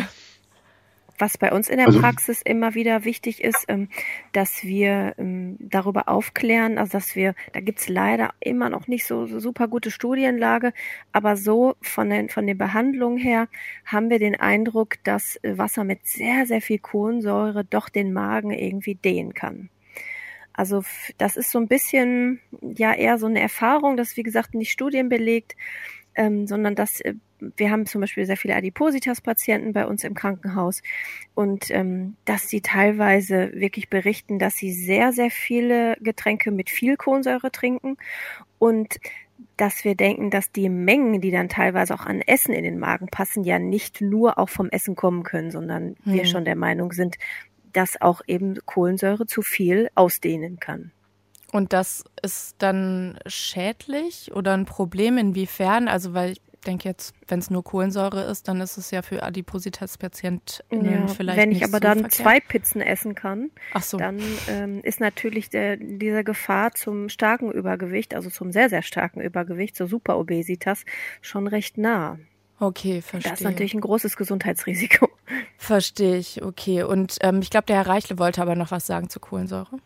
Was bei uns in der Praxis immer wieder wichtig ist, dass wir darüber aufklären, also dass wir, da gibt's leider immer noch nicht so super gute Studienlage, aber so von den Behandlungen her haben wir den Eindruck, dass Wasser mit sehr, sehr viel Kohlensäure doch den Magen irgendwie dehnen kann. Also das ist so ein bisschen ja eher so eine Erfahrung, das wie gesagt nicht studienbelegt, sondern dass wir haben zum Beispiel sehr viele Adipositas-Patienten bei uns im Krankenhaus und dass sie teilweise wirklich berichten, dass sie sehr, sehr viele Getränke mit viel Kohlensäure trinken und dass wir denken, dass die Mengen, die dann teilweise auch an Essen in den Magen passen, ja nicht nur auch vom Essen kommen können, sondern wir schon der Meinung sind, dass auch eben Kohlensäure zu viel ausdehnen kann. Und das ist dann schädlich oder ein Problem inwiefern? Also weil ich denke jetzt, wenn es nur Kohlensäure ist, dann ist es ja für Adipositas-PatientInnen vielleicht wenn nicht ich aber so dann verkehrt. 2 Pizzen essen kann, so. Dann ist natürlich diese Gefahr zum starken Übergewicht, also zum sehr, sehr starken Übergewicht, zur Superobesitas, schon recht nah. Okay, verstehe. Das ist natürlich ein großes Gesundheitsrisiko. Verstehe ich, okay. Und ich glaube, der Herr Reichle wollte aber noch was sagen zu Kohlensäure.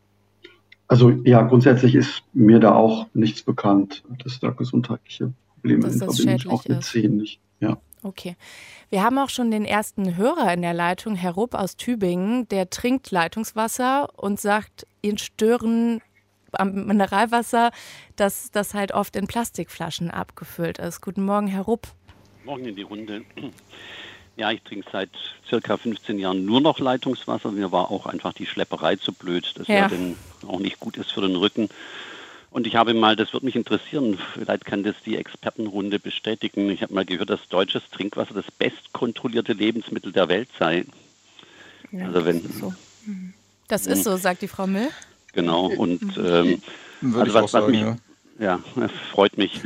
Also ja, grundsätzlich ist mir da auch nichts bekannt, dass da gesundheitliche Probleme in Verbindung auch mit Zähnen nicht. Ja. Okay. Wir haben auch schon den ersten Hörer in der Leitung, Herr Rupp aus Tübingen, der trinkt Leitungswasser und sagt, ihn stören am Mineralwasser, dass das halt oft in Plastikflaschen abgefüllt ist. Guten Morgen, Herr Rupp. Morgen in die Runde. Ja, ich trinke seit circa 15 Jahren nur noch Leitungswasser. Mir war auch einfach die Schlepperei zu blöd, das ja dann auch nicht gut ist für den Rücken. Und ich habe mal, das würde mich interessieren, vielleicht kann das die Expertenrunde bestätigen. Ich habe mal gehört, dass deutsches Trinkwasser das bestkontrollierte Lebensmittel der Welt sei. Ja, also wenn Das ist so, sagt die Frau Mill. Genau, und Würde ich auch sagen, mich, ja, freut mich.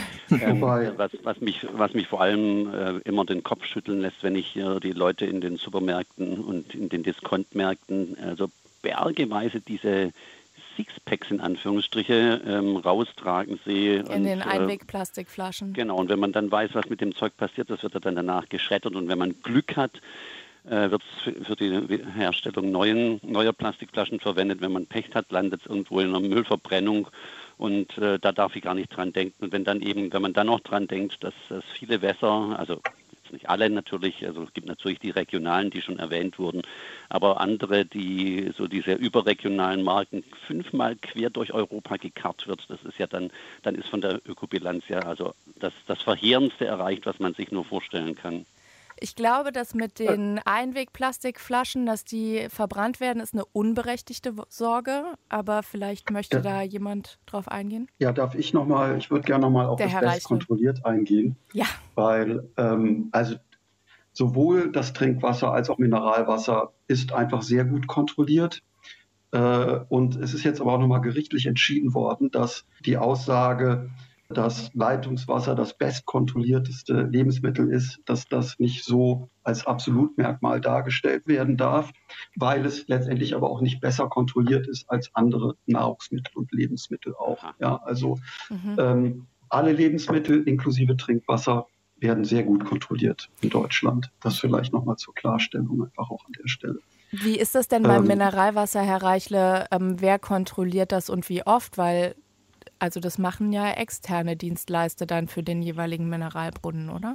Was mich vor allem immer den Kopf schütteln lässt, wenn ich die Leute in den Supermärkten und in den Diskontmärkten, also bergeweise diese Sixpacks in Anführungsstriche raustragen sehe. In den Einwegplastikflaschen. Genau, und wenn man dann weiß, was mit dem Zeug passiert, das wird dann danach geschreddert, und wenn man Glück hat, wird es für die Herstellung neuer Plastikflaschen verwendet. Wenn man Pech hat, landet es irgendwo in einer Müllverbrennung, und da darf ich gar nicht dran denken. Und wenn man dann noch dran denkt, dass viele Wässer, also jetzt nicht alle natürlich, also es gibt natürlich die regionalen, die schon erwähnt wurden, aber andere, die so diese überregionalen Marken 5-mal quer durch Europa gekarrt wird, das ist ja dann ist von der Ökobilanz ja also das Verheerendste erreicht, was man sich nur vorstellen kann. Ich glaube, dass mit den Einwegplastikflaschen, dass die verbrannt werden, ist eine unberechtigte Sorge. Aber vielleicht möchte da jemand drauf eingehen. Ja, ich würde gerne nochmal auf das Best kontrolliert eingehen. Ja. Weil also sowohl das Trinkwasser als auch Mineralwasser ist einfach sehr gut kontrolliert. Und es ist jetzt aber auch nochmal gerichtlich entschieden worden, dass die Aussage, dass Leitungswasser das bestkontrollierteste Lebensmittel ist, dass das nicht so als Absolutmerkmal dargestellt werden darf, weil es letztendlich aber auch nicht besser kontrolliert ist als andere Nahrungsmittel und Lebensmittel auch. Ja, also alle Lebensmittel inklusive Trinkwasser werden sehr gut kontrolliert in Deutschland. Das vielleicht nochmal zur Klarstellung einfach auch an der Stelle. Wie ist das denn beim Mineralwasser, Herr Reichle? Wer kontrolliert das und wie oft? Weil also das machen ja externe Dienstleister dann für den jeweiligen Mineralbrunnen, oder?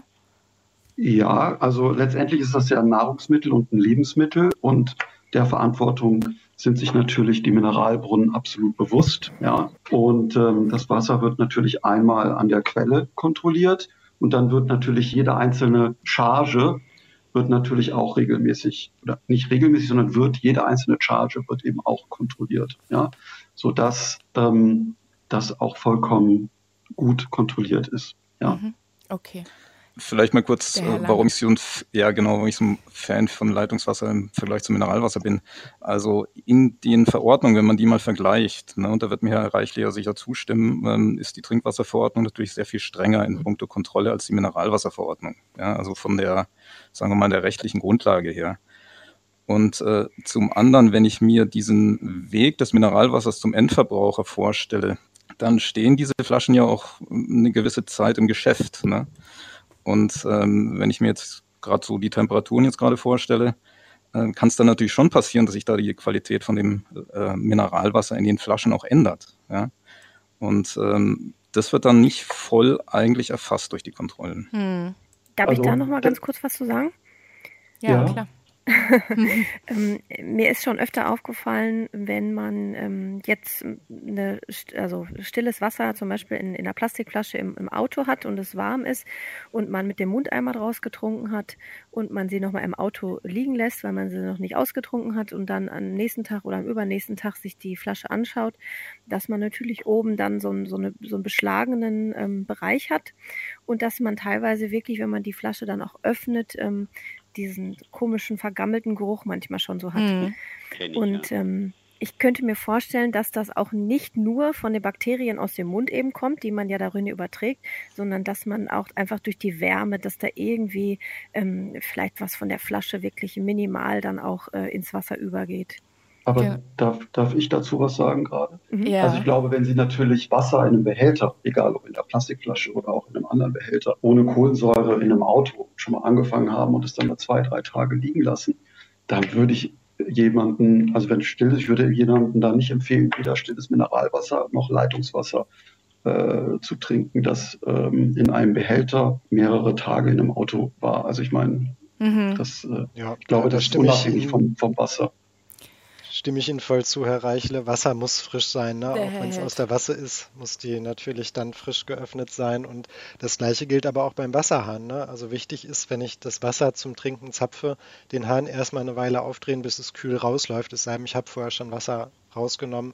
Ja, also letztendlich ist das ja ein Nahrungsmittel und ein Lebensmittel, und der Verantwortung sind sich natürlich die Mineralbrunnen absolut bewusst. Ja. Und das Wasser wird natürlich einmal an der Quelle kontrolliert, und dann wird natürlich jede einzelne Charge wird natürlich auch regelmäßig, oder nicht regelmäßig, sondern jede einzelne Charge wird eben auch kontrolliert, ja, sodass das auch vollkommen gut kontrolliert ist. Ja. Okay. Vielleicht mal kurz, warum ich so ein Fan von Leitungswasser im Vergleich zum Mineralwasser bin. Also in den Verordnungen, wenn man die mal vergleicht, und da wird mir Herr Reichle ja sicher zustimmen, ist die Trinkwasserverordnung natürlich sehr viel strenger in puncto Kontrolle als die Mineralwasserverordnung. Ja, also von der, sagen wir mal, der rechtlichen Grundlage her. Und zum anderen, wenn ich mir diesen Weg des Mineralwassers zum Endverbraucher vorstelle, dann stehen diese Flaschen ja auch eine gewisse Zeit im Geschäft. Ne? Und wenn ich mir jetzt gerade so die Temperaturen jetzt gerade vorstelle, kann es dann natürlich schon passieren, dass sich da die Qualität von dem Mineralwasser in den Flaschen auch ändert. Ja? Und das wird dann nicht voll eigentlich erfasst durch die Kontrollen. Darf ich da noch mal ganz kurz was zu sagen? Ja, klar. Mir ist schon öfter aufgefallen, wenn man jetzt stilles Wasser zum Beispiel in einer Plastikflasche im Auto hat und es warm ist und man mit dem Mundeimer draus getrunken hat und man sie nochmal im Auto liegen lässt, weil man sie noch nicht ausgetrunken hat, und dann am nächsten Tag oder am übernächsten Tag sich die Flasche anschaut, dass man natürlich oben dann so einen beschlagenen Bereich hat, und dass man teilweise wirklich, wenn man die Flasche dann auch öffnet, diesen komischen, vergammelten Geruch manchmal schon so hat. Und ich könnte mir vorstellen, dass das auch nicht nur von den Bakterien aus dem Mund eben kommt, die man ja darin überträgt, sondern dass man auch einfach durch die Wärme, dass da irgendwie vielleicht was von der Flasche wirklich minimal dann auch ins Wasser übergeht. Aber darf ich dazu was sagen gerade? Ja. Also ich glaube, wenn Sie natürlich Wasser in einem Behälter, egal ob in der Plastikflasche oder auch in einem anderen Behälter, ohne Kohlensäure in einem Auto schon mal angefangen haben und es dann mal 2-3 Tage liegen lassen, dann würde ich jemanden, also wenn es still ist, ich würde jemanden da nicht empfehlen, weder stilles Mineralwasser noch Leitungswasser zu trinken, das in einem Behälter mehrere Tage in einem Auto war. Also ich meine, ich glaube, das ist unabhängig vom Wasser. Stimme ich Ihnen voll zu, Herr Reichle. Wasser muss frisch sein, ne? Auch wenn es aus der Wasser ist, muss die natürlich dann frisch geöffnet sein. Und das Gleiche gilt aber auch beim Wasserhahn, ne? Also wichtig ist, wenn ich das Wasser zum Trinken zapfe, den Hahn erstmal eine Weile aufdrehen, bis es kühl rausläuft. Es sei denn, ich habe vorher schon Wasser rausgenommen,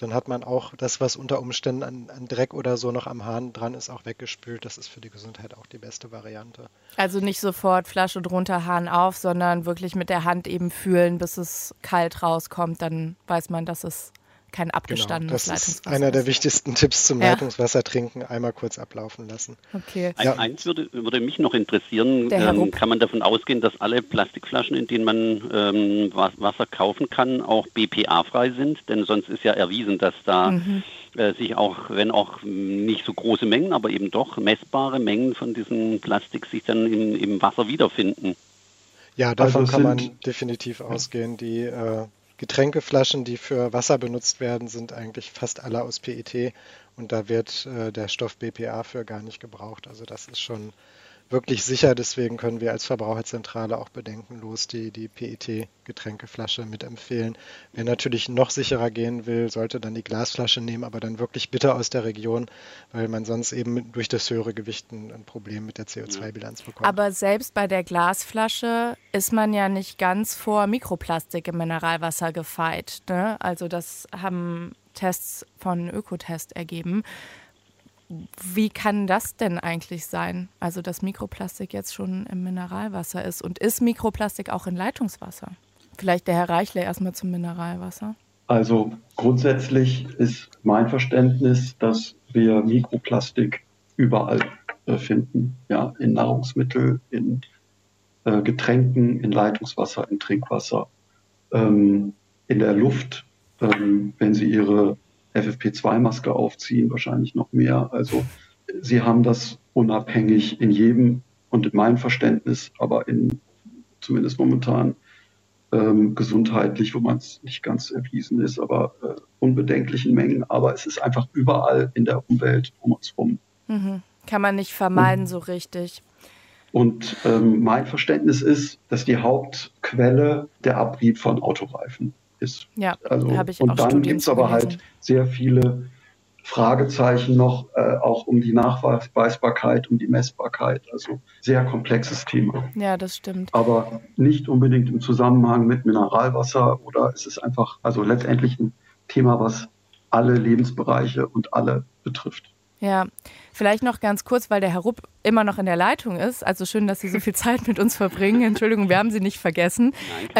Dann hat man auch das, was unter Umständen an Dreck oder so noch am Hahn dran ist, auch weggespült. Das ist für die Gesundheit auch die beste Variante. Also nicht sofort Flasche drunter, Hahn auf, sondern wirklich mit der Hand eben fühlen, bis es kalt rauskommt. Dann weiß man, dass es kein abgestandenes Leitungswasser ist. Das ist einer der wichtigsten Tipps zum Leitungswasser trinken. Einmal kurz ablaufen lassen. Okay. Eins würde mich noch interessieren. Kann man davon ausgehen, dass alle Plastikflaschen, in denen man Wasser kaufen kann, auch BPA-frei sind? Denn sonst ist ja erwiesen, dass da sich auch, wenn auch nicht so große Mengen, aber eben doch messbare Mengen von diesem Plastik sich dann im Wasser wiederfinden. Ja, davon kann man definitiv ausgehen. Die Getränkeflaschen, die für Wasser benutzt werden, sind eigentlich fast alle aus PET und da wird der Stoff BPA für gar nicht gebraucht. Also das ist schon wirklich sicher, deswegen können wir als Verbraucherzentrale auch bedenkenlos die PET-Getränkeflasche mitempfehlen. Wer natürlich noch sicherer gehen will, sollte dann die Glasflasche nehmen, aber dann wirklich bitte aus der Region, weil man sonst eben durch das höhere Gewicht ein Problem mit der CO2-Bilanz bekommt. Aber selbst bei der Glasflasche ist man ja nicht ganz vor Mikroplastik im Mineralwasser gefeit, ne? Also das haben Tests von Ökotest ergeben. Wie kann das denn eigentlich sein? Also, dass Mikroplastik jetzt schon im Mineralwasser ist. Und ist Mikroplastik auch in Leitungswasser? Vielleicht der Herr Reichle erstmal zum Mineralwasser. Also grundsätzlich ist mein Verständnis, dass wir Mikroplastik überall finden. Ja, in Nahrungsmitteln, in Getränken, in Leitungswasser, in Trinkwasser, in der Luft, wenn Sie Ihre FFP2-Maske aufziehen, wahrscheinlich noch mehr. Also sie haben das unabhängig in jedem und in meinem Verständnis, aber zumindest momentan gesundheitlich, wo man es nicht ganz erwiesen ist, aber unbedenklichen Mengen. Aber es ist einfach überall in der Umwelt um uns rum. Kann man nicht vermeiden so richtig. Und mein Verständnis ist, dass die Hauptquelle der Abrieb von Autoreifen ist. Ja, also, habe ich und auch dann Studien gibt es aber gelesen. halt sehr viele Fragezeichen noch, auch um die Nachweisbarkeit, um die Messbarkeit. Also sehr komplexes Thema. Ja, das stimmt. Aber nicht unbedingt im Zusammenhang mit Mineralwasser oder es ist einfach, also letztendlich ein Thema, was alle Lebensbereiche und alle betrifft. Ja, vielleicht noch ganz kurz, weil der Herr Rupp immer noch in der Leitung ist. Also schön, dass Sie so viel Zeit mit uns verbringen. Entschuldigung, wir haben Sie nicht vergessen.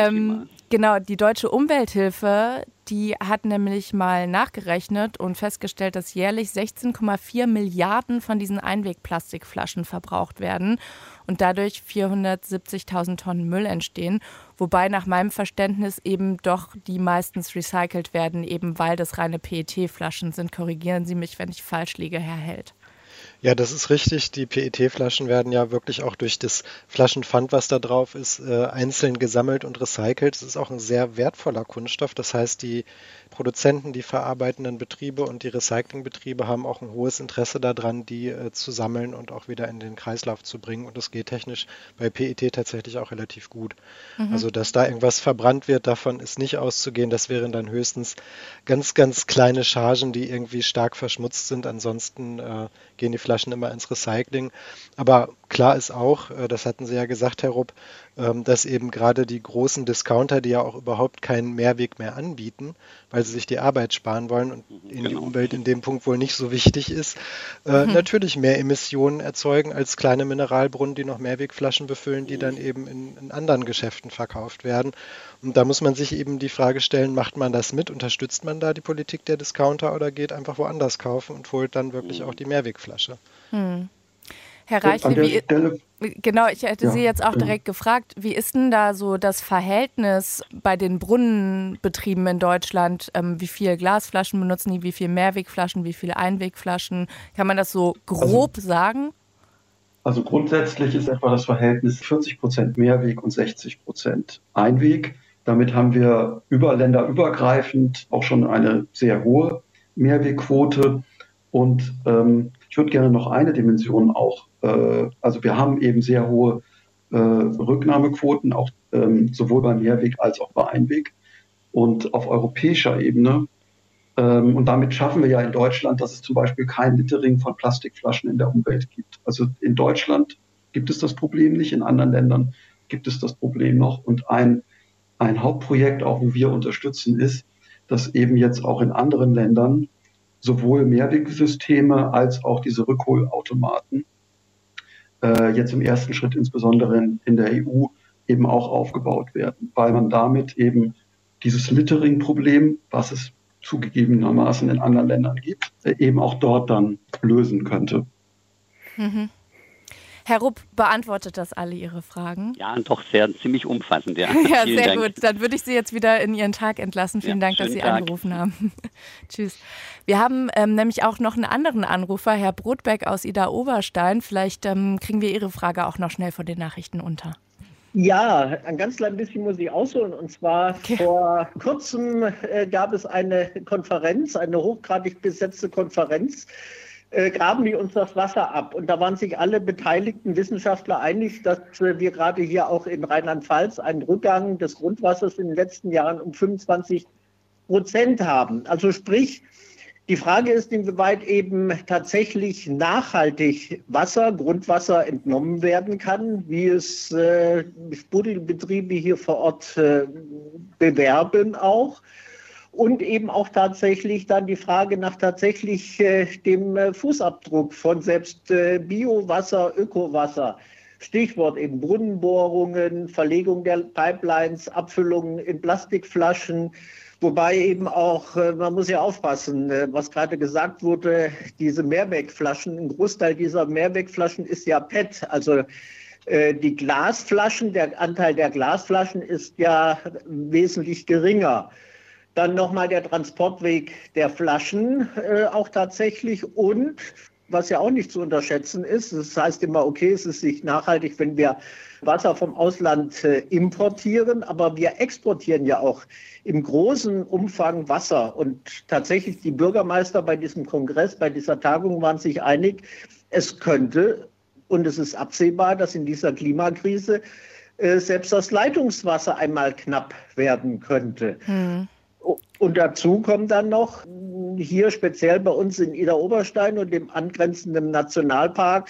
Genau, die Deutsche Umwelthilfe, die hat nämlich mal nachgerechnet und festgestellt, dass jährlich 16,4 Milliarden von diesen Einwegplastikflaschen verbraucht werden und dadurch 470.000 Tonnen Müll entstehen. Wobei nach meinem Verständnis eben doch die meistens recycelt werden, eben weil das reine PET-Flaschen sind. Korrigieren Sie mich, wenn ich falsch liege, Herr Held. Ja, das ist richtig. Die PET-Flaschen werden ja wirklich auch durch das Flaschenpfand, was da drauf ist, einzeln gesammelt und recycelt. Es ist auch ein sehr wertvoller Kunststoff. Das heißt, die Produzenten, die verarbeitenden Betriebe und die Recyclingbetriebe haben auch ein hohes Interesse daran, die zu sammeln und auch wieder in den Kreislauf zu bringen. Und das geht technisch bei PET tatsächlich auch relativ gut. Also, dass da irgendwas verbrannt wird, davon ist nicht auszugehen. Das wären dann höchstens ganz, ganz kleine Chargen, die irgendwie stark verschmutzt sind. Ansonsten gehen die Flaschen immer ins Recycling. Aber klar ist auch, das hatten Sie ja gesagt, Herr Rupp, dass eben gerade die großen Discounter, die ja auch überhaupt keinen Mehrweg mehr anbieten, weil sie sich die Arbeit sparen wollen und ihnen die Umwelt in dem Punkt wohl nicht so wichtig ist, natürlich mehr Emissionen erzeugen als kleine Mineralbrunnen, die noch Mehrwegflaschen befüllen, die dann eben in anderen Geschäften verkauft werden. Und da muss man sich eben die Frage stellen, macht man das mit, unterstützt man da die Politik der Discounter oder geht einfach woanders kaufen und holt dann wirklich auch die Mehrwegflasche? Herr Reichle, genau, ich hätte Sie jetzt auch direkt gefragt, wie ist denn da so das Verhältnis bei den Brunnenbetrieben in Deutschland? Wie viele Glasflaschen benutzen die, wie viele Mehrwegflaschen, wie viele Einwegflaschen? Kann man das so grob sagen? Also grundsätzlich ist etwa das Verhältnis 40% Mehrweg und 60% Einweg. Damit haben wir länderübergreifend auch schon eine sehr hohe Mehrwegquote. Und ich würde gerne noch eine Dimension auch, also wir haben eben sehr hohe Rücknahmequoten, auch sowohl bei Mehrweg als auch bei Einweg. Und auf europäischer Ebene, und damit schaffen wir ja in Deutschland, dass es zum Beispiel kein Littering von Plastikflaschen in der Umwelt gibt. Also in Deutschland gibt es das Problem nicht, in anderen Ländern gibt es das Problem noch. Und ein Hauptprojekt, auch wo wir unterstützen, ist, dass eben jetzt auch in anderen Ländern sowohl Mehrwegsysteme als auch diese Rückholautomaten jetzt im ersten Schritt insbesondere in der EU eben auch aufgebaut werden, weil man damit eben dieses Littering-Problem, was es zugegebenermaßen in anderen Ländern gibt, eben auch dort dann lösen könnte. Mhm. Herr Rupp, beantwortet das alle Ihre Fragen? Ja, doch ziemlich umfassend. Ja, ja Vielen sehr Dank. gut. Dann würde ich Sie jetzt wieder in Ihren Tag entlassen. Vielen Dank, dass Sie angerufen haben. Tschüss. Wir haben nämlich auch noch einen anderen Anrufer, Herr Brodbeck aus Idar-Oberstein. Vielleicht kriegen wir Ihre Frage auch noch schnell vor den Nachrichten unter. Ja, ein ganz klein bisschen muss ich ausholen. Und zwar vor kurzem gab es eine Konferenz, eine hochgradig besetzte Konferenz. Graben wir uns das Wasser ab. Und da waren sich alle beteiligten Wissenschaftler einig, dass wir gerade hier auch in Rheinland-Pfalz einen Rückgang des Grundwassers in den letzten Jahren um 25% haben. Also sprich, die Frage ist, inwieweit eben tatsächlich nachhaltig Grundwasser entnommen werden kann, wie es Sprudelbetriebe hier vor Ort bewerben auch. Und eben auch tatsächlich dann die Frage nach tatsächlich dem Fußabdruck von selbst Biowasser, Ökowasser. Stichwort eben Brunnenbohrungen, Verlegung der Pipelines, Abfüllungen in Plastikflaschen. Wobei eben auch, man muss ja aufpassen, was gerade gesagt wurde, diese Mehrwegflaschen, ein Großteil dieser Mehrwegflaschen ist ja PET, also die Glasflaschen, der Anteil der Glasflaschen ist ja wesentlich geringer. Dann nochmal der Transportweg der Flaschen auch tatsächlich und was ja auch nicht zu unterschätzen ist, das heißt immer, okay, es ist nicht nachhaltig, wenn wir Wasser vom Ausland importieren, aber wir exportieren ja auch im großen Umfang Wasser und tatsächlich die Bürgermeister bei diesem Kongress, bei dieser Tagung waren sich einig, es könnte und es ist absehbar, dass in dieser Klimakrise selbst das Leitungswasser einmal knapp werden könnte. Und dazu kommt dann noch hier speziell bei uns in Idar-Oberstein und dem angrenzenden Nationalpark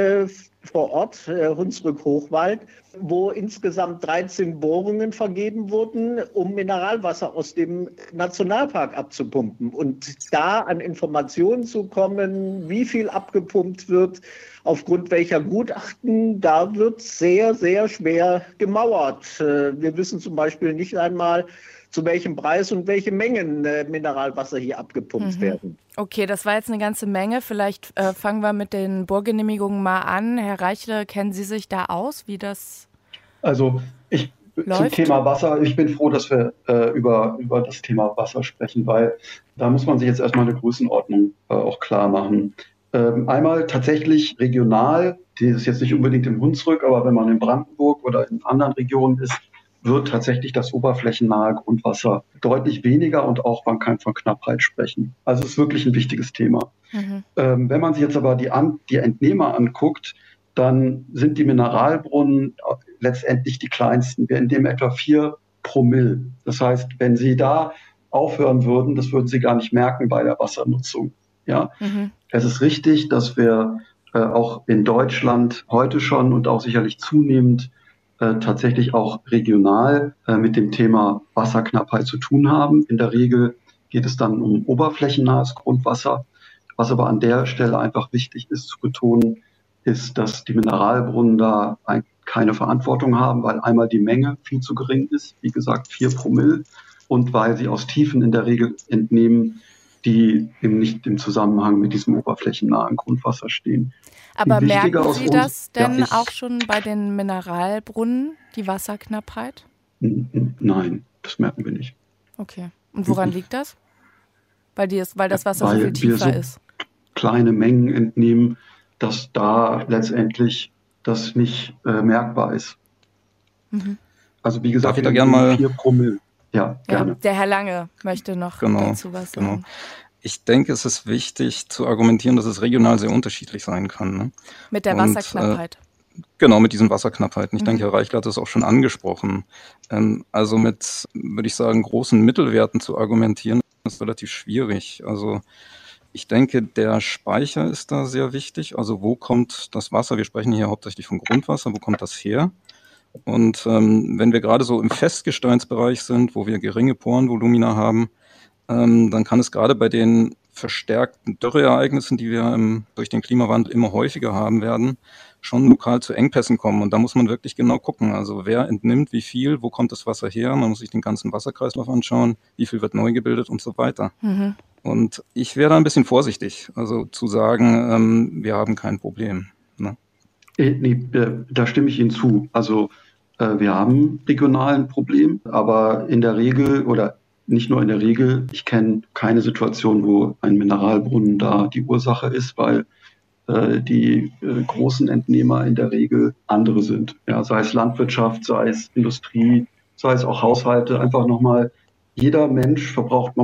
vor Ort, Hunsrück-Hochwald, wo insgesamt 13 Bohrungen vergeben wurden, um Mineralwasser aus dem Nationalpark abzupumpen. Und da an Informationen zu kommen, wie viel abgepumpt wird, aufgrund welcher Gutachten, da wird sehr, sehr schwer gemauert. Wir wissen zum Beispiel nicht einmal, zu welchem Preis und welche Mengen Mineralwasser hier abgepumpt werden. Okay, das war jetzt eine ganze Menge. Vielleicht fangen wir mit den Bohrgenehmigungen mal an. Herr Reichle, kennen Sie sich da aus, wie das Also zum Thema Wasser, ich bin froh, dass wir über das Thema Wasser sprechen, weil da muss man sich jetzt erstmal eine Größenordnung auch klar machen. Einmal tatsächlich regional, die ist jetzt nicht unbedingt im Hunsrück, aber wenn man in Brandenburg oder in anderen Regionen ist, wird tatsächlich das oberflächennahe Grundwasser deutlich weniger und auch man kann von Knappheit sprechen. Also es ist wirklich ein wichtiges Thema. Wenn man sich jetzt aber die Entnehmer anguckt, dann sind die Mineralbrunnen letztendlich die kleinsten. Wir entnehmen etwa 4 Promille. Das heißt, wenn Sie da aufhören würden, das würden Sie gar nicht merken bei der Wassernutzung. Ja? Es ist richtig, dass wir auch in Deutschland heute schon und auch sicherlich zunehmend tatsächlich auch regional mit dem Thema Wasserknappheit zu tun haben. In der Regel geht es dann um oberflächennahes Grundwasser. Was aber an der Stelle einfach wichtig ist zu betonen, ist, dass die Mineralbrunnen da keine Verantwortung haben, weil einmal die Menge viel zu gering ist, wie gesagt 4 Promille, und weil sie aus Tiefen in der Regel entnehmen, die eben nicht im Zusammenhang mit diesem oberflächennahen Grundwasser stehen. Aber merken Sie das denn auch schon bei den Mineralbrunnen, die Wasserknappheit? Nein, das merken wir nicht. Okay. Und woran liegt das? Weil das Wasser so viel tiefer ist. Kleine Mengen entnehmen, dass da letztendlich das nicht merkbar ist. Also wie gesagt, darf ich da gerne mal 4 Promille. Ja, gerne. Der Herr Lange möchte noch dazu was sagen. Ich denke, es ist wichtig zu argumentieren, dass es regional sehr unterschiedlich sein kann. Ne? Mit der Wasserknappheit. Genau, mit diesen Wasserknappheiten. Ich denke, Herr Reichle hat das auch schon angesprochen. Also mit, würde ich sagen, großen Mittelwerten zu argumentieren, ist relativ schwierig. Also ich denke, der Speicher ist da sehr wichtig. Also wo kommt das Wasser? Wir sprechen hier hauptsächlich von Grundwasser. Wo kommt das her? Und wenn wir gerade so im Festgesteinsbereich sind, wo wir geringe Porenvolumina haben, dann kann es gerade bei den verstärkten Dürreereignissen, die wir durch den Klimawandel immer häufiger haben werden, schon lokal zu Engpässen kommen. Und da muss man wirklich genau gucken. Also wer entnimmt wie viel, wo kommt das Wasser her? Man muss sich den ganzen Wasserkreislauf anschauen, wie viel wird neu gebildet und so weiter. Mhm. Und ich wäre da ein bisschen vorsichtig, also zu sagen, wir haben kein Problem. Ne? Da stimme ich Ihnen zu. Also wir haben regional ein Problem, aber in der Regel oder nicht nur in der Regel, ich kenne keine Situation, wo ein Mineralbrunnen da die Ursache ist, weil die großen Entnehmer in der Regel andere sind. Ja, sei es Landwirtschaft, sei es Industrie, sei es auch Haushalte. Einfach nochmal, jeder Mensch verbraucht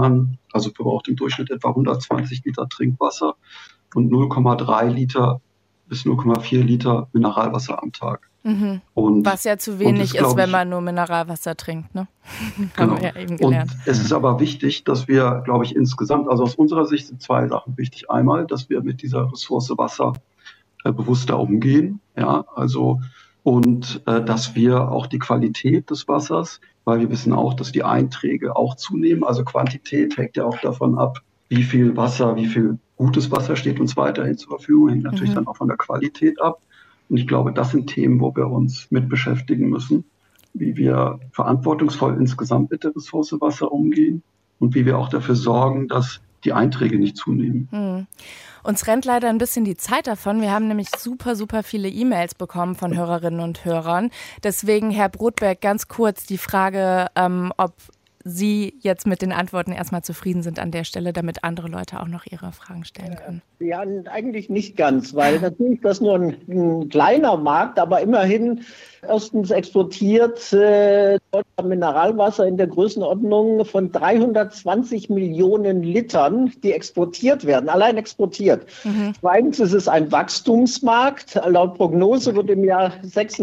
im Durchschnitt etwa 120 Liter Trinkwasser und 0,3 Liter bis 0,4 Liter Mineralwasser am Tag. Mhm. Was ja zu wenig ist, wenn man nur Mineralwasser trinkt. Ne? Haben wir ja eben gelernt. Und es ist aber wichtig, dass wir, glaube ich, insgesamt, also aus unserer Sicht sind 2 Sachen wichtig. Einmal, dass wir mit dieser Ressource Wasser bewusster umgehen. Ja, also und dass wir auch die Qualität des Wassers, weil wir wissen auch, dass die Einträge auch zunehmen. Also Quantität hängt ja auch davon ab, wie viel Wasser, wie viel gutes Wasser steht uns weiterhin zur Verfügung, hängt natürlich dann auch von der Qualität ab. Und ich glaube, das sind Themen, wo wir uns mit beschäftigen müssen, wie wir verantwortungsvoll insgesamt mit der Ressource Wasser umgehen und wie wir auch dafür sorgen, dass die Einträge nicht zunehmen. Uns rennt leider ein bisschen die Zeit davon. Wir haben nämlich super, super viele E-Mails bekommen von Hörerinnen und Hörern. Deswegen, Herr Brodbeck, ganz kurz die Frage, ob Sie jetzt mit den Antworten erstmal zufrieden sind an der Stelle, damit andere Leute auch noch ihre Fragen stellen können. Ja, eigentlich nicht ganz, weil natürlich das nur ein kleiner Markt, aber immerhin erstens exportiert Deutschland Mineralwasser in der Größenordnung von 320 Millionen Litern, die exportiert werden, allein exportiert. Zweitens ist es ein Wachstumsmarkt. Laut Prognose wird im Jahr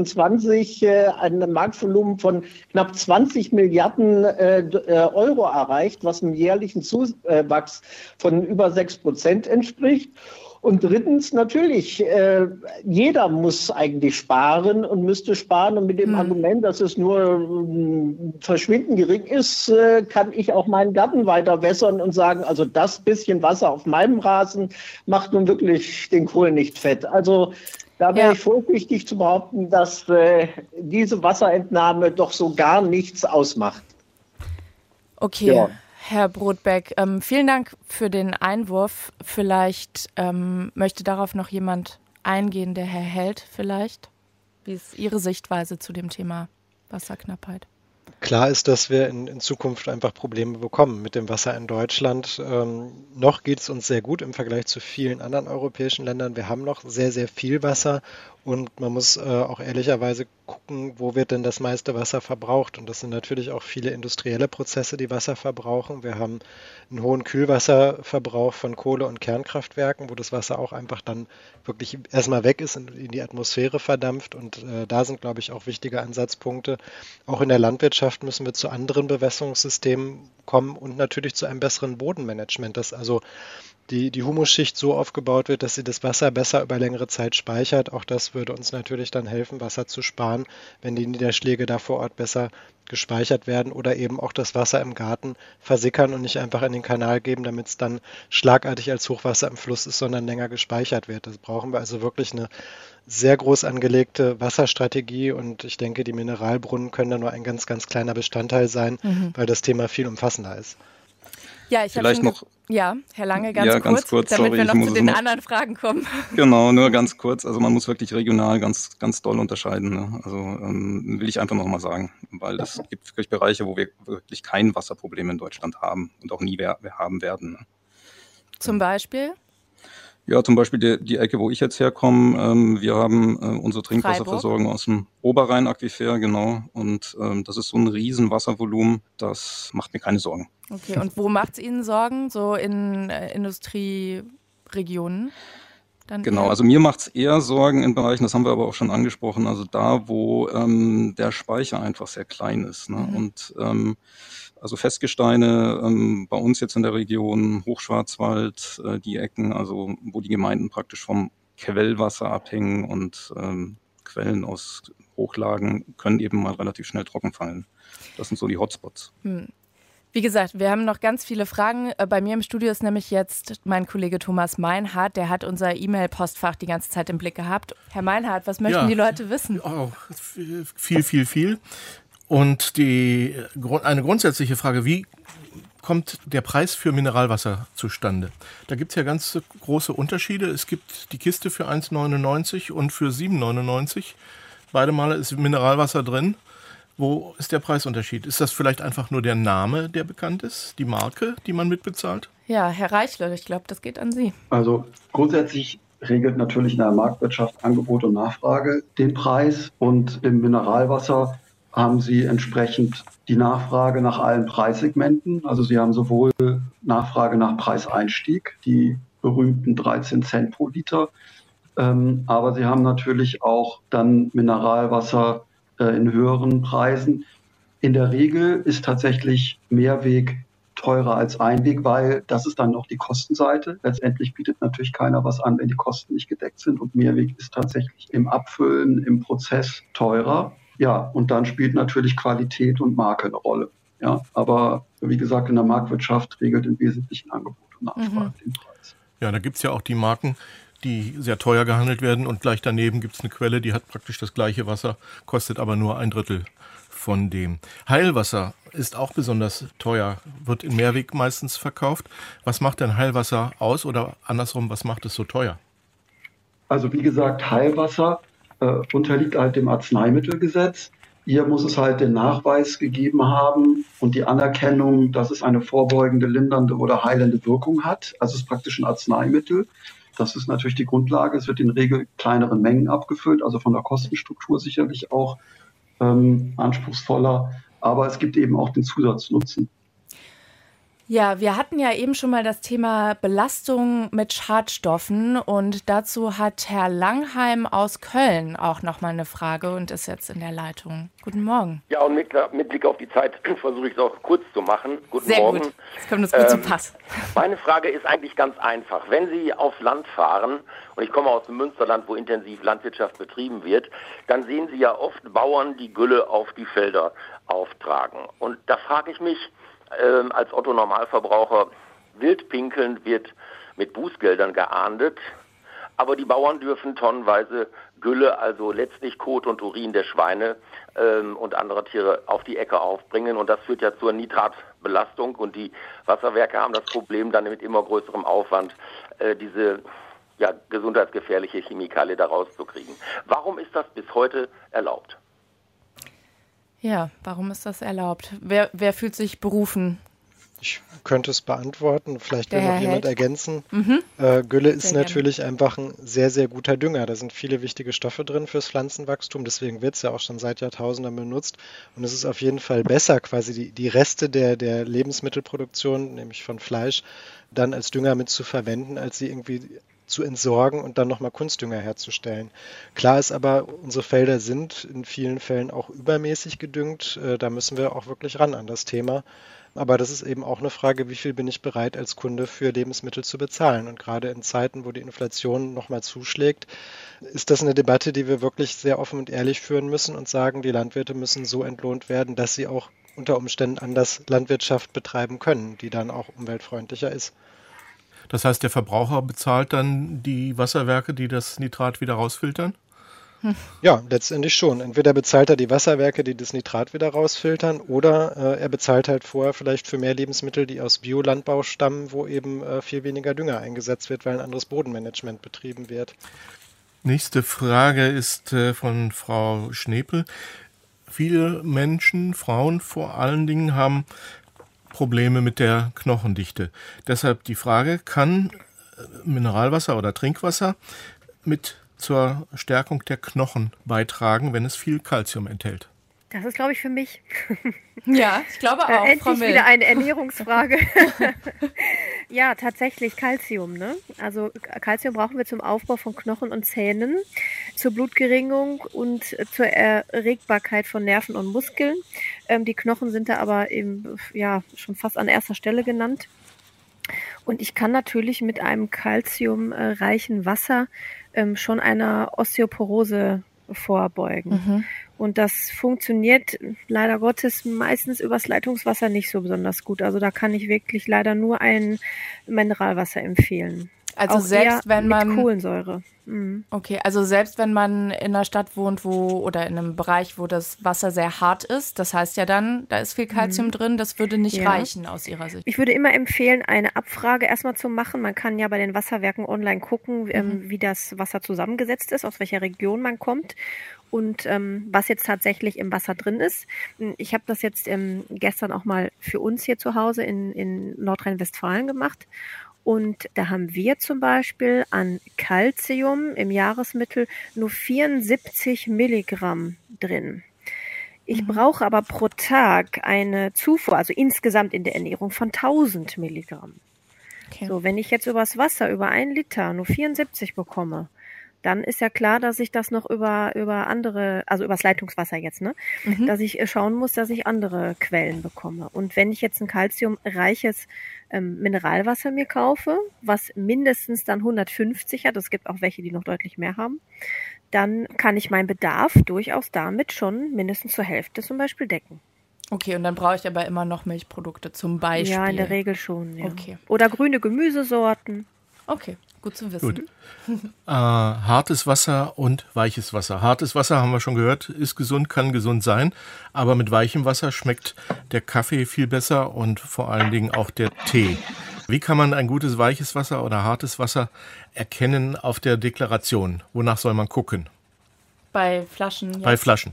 26 ein Marktvolumen von knapp 20 Milliarden Euro erreicht, was einem jährlichen Zuwachs von über 6% entspricht. Und drittens natürlich, jeder muss eigentlich sparen und müsste sparen. Und mit dem Argument, dass es nur verschwindend gering ist, kann ich auch meinen Garten weiter wässern und sagen, also das bisschen Wasser auf meinem Rasen macht nun wirklich den Kohl nicht fett. Also da wäre ich vorsichtig zu behaupten, dass diese Wasserentnahme doch so gar nichts ausmacht. Okay. Ja. Herr Brodbeck, vielen Dank für den Einwurf. Vielleicht möchte darauf noch jemand eingehen, der Herr Held vielleicht. Wie ist Ihre Sichtweise zu dem Thema Wasserknappheit? Klar ist, dass wir in Zukunft einfach Probleme bekommen mit dem Wasser in Deutschland. Noch geht es uns sehr gut im Vergleich zu vielen anderen europäischen Ländern. Wir haben noch sehr, sehr viel Wasser und man muss auch ehrlicherweise gucken, wo wird denn das meiste Wasser verbraucht. Und das sind natürlich auch viele industrielle Prozesse, die Wasser verbrauchen. Wir haben einen hohen Kühlwasserverbrauch von Kohle- und Kernkraftwerken, wo das Wasser auch einfach dann wirklich erstmal weg ist und in die Atmosphäre verdampft. Und da sind, glaube ich, auch wichtige Ansatzpunkte. Auch in der Landwirtschaft müssen wir zu anderen Bewässerungssystemen kommen und natürlich zu einem besseren Bodenmanagement, dass also die Humusschicht so aufgebaut wird, dass sie das Wasser besser über längere Zeit speichert. Auch das würde uns natürlich dann helfen, Wasser zu sparen, wenn die Niederschläge da vor Ort besser gespeichert werden oder eben auch das Wasser im Garten versickern und nicht einfach in den Kanal geben, damit es dann schlagartig als Hochwasser im Fluss ist, sondern länger gespeichert wird. Das brauchen wir also wirklich eine sehr groß angelegte Wasserstrategie und ich denke, die Mineralbrunnen können da nur ein ganz, ganz kleiner Bestandteil sein, weil das Thema viel umfassender ist. Ja, Vielleicht noch. Ja, Herr Lange, ganz kurz, damit wir noch zu den anderen Fragen kommen. Genau, nur ganz kurz. Also man muss wirklich regional ganz, ganz doll unterscheiden. Ne? Also will ich einfach nochmal sagen, weil es gibt wirklich Bereiche, wo wir wirklich kein Wasserproblem in Deutschland haben und auch nie wir haben werden. Ne? Zum Beispiel? Ja, zum Beispiel die Ecke, wo ich jetzt herkomme. Wir haben unsere Trinkwasserversorgung aus dem Oberrhein-Aquifer, genau. Und das ist so ein riesen Wasservolumen, das macht mir keine Sorgen. Okay, und wo macht es Ihnen Sorgen? So in Industrieregionen? Genau, also mir macht es eher Sorgen in Bereichen, das haben wir aber auch schon angesprochen, also da, wo der Speicher einfach sehr klein ist. Ne? Und also Festgesteine bei uns jetzt in der Region, Hochschwarzwald, die Ecken, also wo die Gemeinden praktisch vom Quellwasser abhängen und Quellen aus Hochlagen können eben mal relativ schnell trocken fallen. Das sind so die Hotspots. Wie gesagt, wir haben noch ganz viele Fragen. Bei mir im Studio ist nämlich jetzt mein Kollege Thomas Meinhardt. Der hat unser E-Mail-Postfach die ganze Zeit im Blick gehabt. Herr Meinhardt, was möchten die Leute wissen? Oh, viel. Und eine grundsätzliche Frage, wie kommt der Preis für Mineralwasser zustande? Da gibt es ja ganz große Unterschiede. Es gibt die Kiste für 1,99 und für 7,99. Beide Male ist Mineralwasser drin. Wo ist der Preisunterschied? Ist das vielleicht einfach nur der Name, der bekannt ist? Die Marke, die man mitbezahlt? Ja, Herr Reichle, ich glaube, das geht an Sie. Also grundsätzlich regelt natürlich in der Marktwirtschaft Angebot und Nachfrage den Preis. Und im Mineralwasser haben Sie entsprechend die Nachfrage nach allen Preissegmenten. Also Sie haben sowohl Nachfrage nach Preiseinstieg, die berühmten 13 Cent pro Liter. Aber Sie haben natürlich auch dann Mineralwasser in höheren Preisen. In der Regel ist tatsächlich Mehrweg teurer als Einweg, weil das ist dann noch die Kostenseite. Letztendlich bietet natürlich keiner was an, wenn die Kosten nicht gedeckt sind. Und Mehrweg ist tatsächlich im Abfüllen, im Prozess teurer. Ja, und dann spielt natürlich Qualität und Marke eine Rolle. Ja, aber wie gesagt, in der Marktwirtschaft regelt im Wesentlichen Angebot und Nachfrage den Preis. Ja, da gibt es ja auch die Marken, die sehr teuer gehandelt werden und gleich daneben gibt es eine Quelle, die hat praktisch das gleiche Wasser, kostet aber nur 1/3 von dem. Heilwasser ist auch besonders teuer, wird in Mehrweg meistens verkauft. Was macht denn Heilwasser aus oder andersrum, was macht es so teuer? Also wie gesagt, Heilwasser unterliegt halt dem Arzneimittelgesetz. Hier muss es halt den Nachweis gegeben haben und die Anerkennung, dass es eine vorbeugende, lindernde oder heilende Wirkung hat. Also es ist praktisch ein Arzneimittel. Das ist natürlich die Grundlage. Es wird in Regel kleineren Mengen abgefüllt, also von der Kostenstruktur sicherlich auch anspruchsvoller. Aber es gibt eben auch den Zusatznutzen. Ja, wir hatten ja eben schon mal das Thema Belastung mit Schadstoffen und dazu hat Herr Langheim aus Köln auch nochmal eine Frage und ist jetzt in der Leitung. Guten Morgen. Ja, und mit Blick auf die Zeit versuche ich es auch kurz zu machen. Guten Sehr Morgen. Gut, das kommt uns gut zu Pass. Meine Frage ist eigentlich ganz einfach. Wenn Sie auf Land fahren, und ich komme aus dem Münsterland, wo intensiv Landwirtschaft betrieben wird, dann sehen Sie ja oft Bauern, die Gülle auf die Felder auftragen. Und da frage ich mich, als Otto-Normalverbraucher, Wildpinkeln wird mit Bußgeldern geahndet, aber die Bauern dürfen tonnenweise Gülle, also letztlich Kot und Urin der Schweine und anderer Tiere auf die Äcker aufbringen und das führt ja zur Nitratbelastung und die Wasserwerke haben das Problem dann mit immer größerem Aufwand diese gesundheitsgefährliche Chemikalie da rauszukriegen. Warum ist das bis heute erlaubt? Ja, warum ist das erlaubt? Wer fühlt sich berufen? Ich könnte es beantworten, vielleicht will noch jemand ergänzen. Mhm. Gülle ist natürlich einfach ein sehr, sehr guter Dünger. Da sind viele wichtige Stoffe drin fürs Pflanzenwachstum, deswegen wird es ja auch schon seit Jahrtausenden benutzt. Und es ist auf jeden Fall besser, quasi die Reste der Lebensmittelproduktion, nämlich von Fleisch, dann als Dünger mit zu verwenden, als sie irgendwie zu entsorgen und dann nochmal Kunstdünger herzustellen. Klar ist aber, unsere Felder sind in vielen Fällen auch übermäßig gedüngt. Da müssen wir auch wirklich ran an das Thema. Aber das ist eben auch eine Frage, wie viel bin ich bereit als Kunde für Lebensmittel zu bezahlen? Und gerade in Zeiten, wo die Inflation nochmal zuschlägt, ist das eine Debatte, die wir wirklich sehr offen und ehrlich führen müssen und sagen, die Landwirte müssen so entlohnt werden, dass sie auch unter Umständen anders Landwirtschaft betreiben können, die dann auch umweltfreundlicher ist. Das heißt, der Verbraucher bezahlt dann die Wasserwerke, die das Nitrat wieder rausfiltern? Ja, letztendlich schon. Entweder bezahlt er die Wasserwerke, die das Nitrat wieder rausfiltern, oder er bezahlt halt vorher vielleicht für mehr Lebensmittel, die aus Biolandbau stammen, wo eben viel weniger Dünger eingesetzt wird, weil ein anderes Bodenmanagement betrieben wird. Nächste Frage ist von Frau Schnepel. Viele Menschen, Frauen vor allen Dingen, haben Probleme mit der Knochendichte. Deshalb die Frage, kann Mineralwasser oder Trinkwasser mit zur Stärkung der Knochen beitragen, wenn es viel Kalzium enthält? Das ist, glaube ich, für mich. Ja, ich glaube auch. Endlich wieder eine Ernährungsfrage. Ja, tatsächlich Kalzium. Ne? Also Kalzium brauchen wir zum Aufbau von Knochen und Zähnen, zur Blutgeringung und zur Erregbarkeit von Nerven und Muskeln. Die Knochen sind da aber eben schon fast an erster Stelle genannt. Und ich kann natürlich mit einem kalziumreichen Wasser schon einer Osteoporose vorbeugen. Und das funktioniert leider Gottes meistens übers Leitungswasser nicht so besonders gut. Also da kann ich wirklich leider nur ein Mineralwasser empfehlen. Also auch selbst wenn man mit Kohlensäure. Okay, also selbst wenn man in einer Stadt wohnt, oder in einem Bereich, wo das Wasser sehr hart ist, das heißt ja dann, da ist viel Kalzium drin, das würde nicht reichen aus Ihrer Sicht. Ich würde immer empfehlen, eine Abfrage erstmal zu machen. Man kann ja bei den Wasserwerken online gucken, wie das Wasser zusammengesetzt ist, aus welcher Region man kommt und was jetzt tatsächlich im Wasser drin ist. Ich habe das jetzt gestern auch mal für uns hier zu Hause in Nordrhein-Westfalen gemacht. Und da haben wir zum Beispiel an Calcium im Jahresmittel nur 74 Milligramm drin. Ich brauche aber pro Tag eine Zufuhr, also insgesamt in der Ernährung, von 1000 Milligramm. Okay. So, wenn ich jetzt übers Wasser, über 1 Liter nur 74 bekomme, dann ist ja klar, dass ich das noch über andere, also übers Leitungswasser jetzt, dass ich schauen muss, dass ich andere Quellen bekomme. Und wenn ich jetzt ein kalziumreiches Mineralwasser mir kaufe, was mindestens dann 150 hat, es gibt auch welche, die noch deutlich mehr haben, dann kann ich meinen Bedarf durchaus damit schon mindestens zur Hälfte zum Beispiel decken. Okay, und dann brauche ich aber immer noch Milchprodukte zum Beispiel? Ja, in der Regel schon, ja. Okay. Oder grüne Gemüsesorten. Okay, gut zu wissen. Gut. Hartes Wasser und weiches Wasser. Hartes Wasser, haben wir schon gehört, ist gesund, kann gesund sein. Aber mit weichem Wasser schmeckt der Kaffee viel besser und vor allen Dingen auch der Tee. Wie kann man ein gutes weiches Wasser oder hartes Wasser erkennen auf der Deklaration? Wonach soll man gucken? Bei Flaschen. Ja. Bei Flaschen.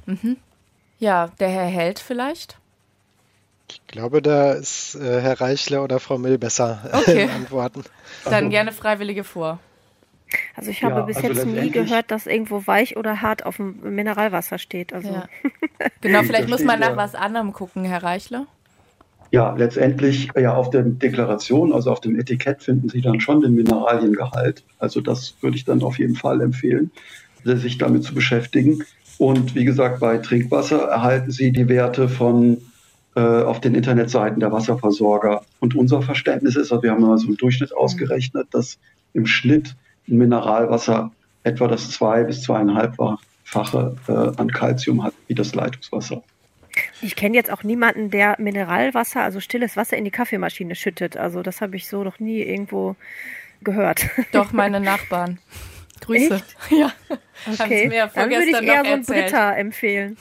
Ja, der Herr Held vielleicht? Ich glaube, da ist Herr Reichler oder Frau Mill besser im Antworten. Dann gerne Freiwillige vor. Also ich habe bis jetzt nie gehört, dass irgendwo weich oder hart auf dem Mineralwasser steht. Also. Ja. Genau, vielleicht muss man nach was anderem gucken, Herr Reichler. Ja, letztendlich auf der Deklaration, also auf dem Etikett finden Sie dann schon den Mineraliengehalt. Also das würde ich dann auf jeden Fall empfehlen, sich damit zu beschäftigen. Und wie gesagt, bei Trinkwasser erhalten Sie die Werte auf den Internetseiten der Wasserversorger. Und unser Verständnis ist, wir haben mal so einen Durchschnitt ausgerechnet, dass im Schnitt ein Mineralwasser etwa das 2- bis 2,5-fache an Kalzium hat wie das Leitungswasser. Ich kenne jetzt auch niemanden, der Mineralwasser, also stilles Wasser, in die Kaffeemaschine schüttet. Also das habe ich so noch nie irgendwo gehört. Doch, meine Nachbarn. Grüße. Echt? Ja. Okay, dann würde ich eher so einen Britta empfehlen.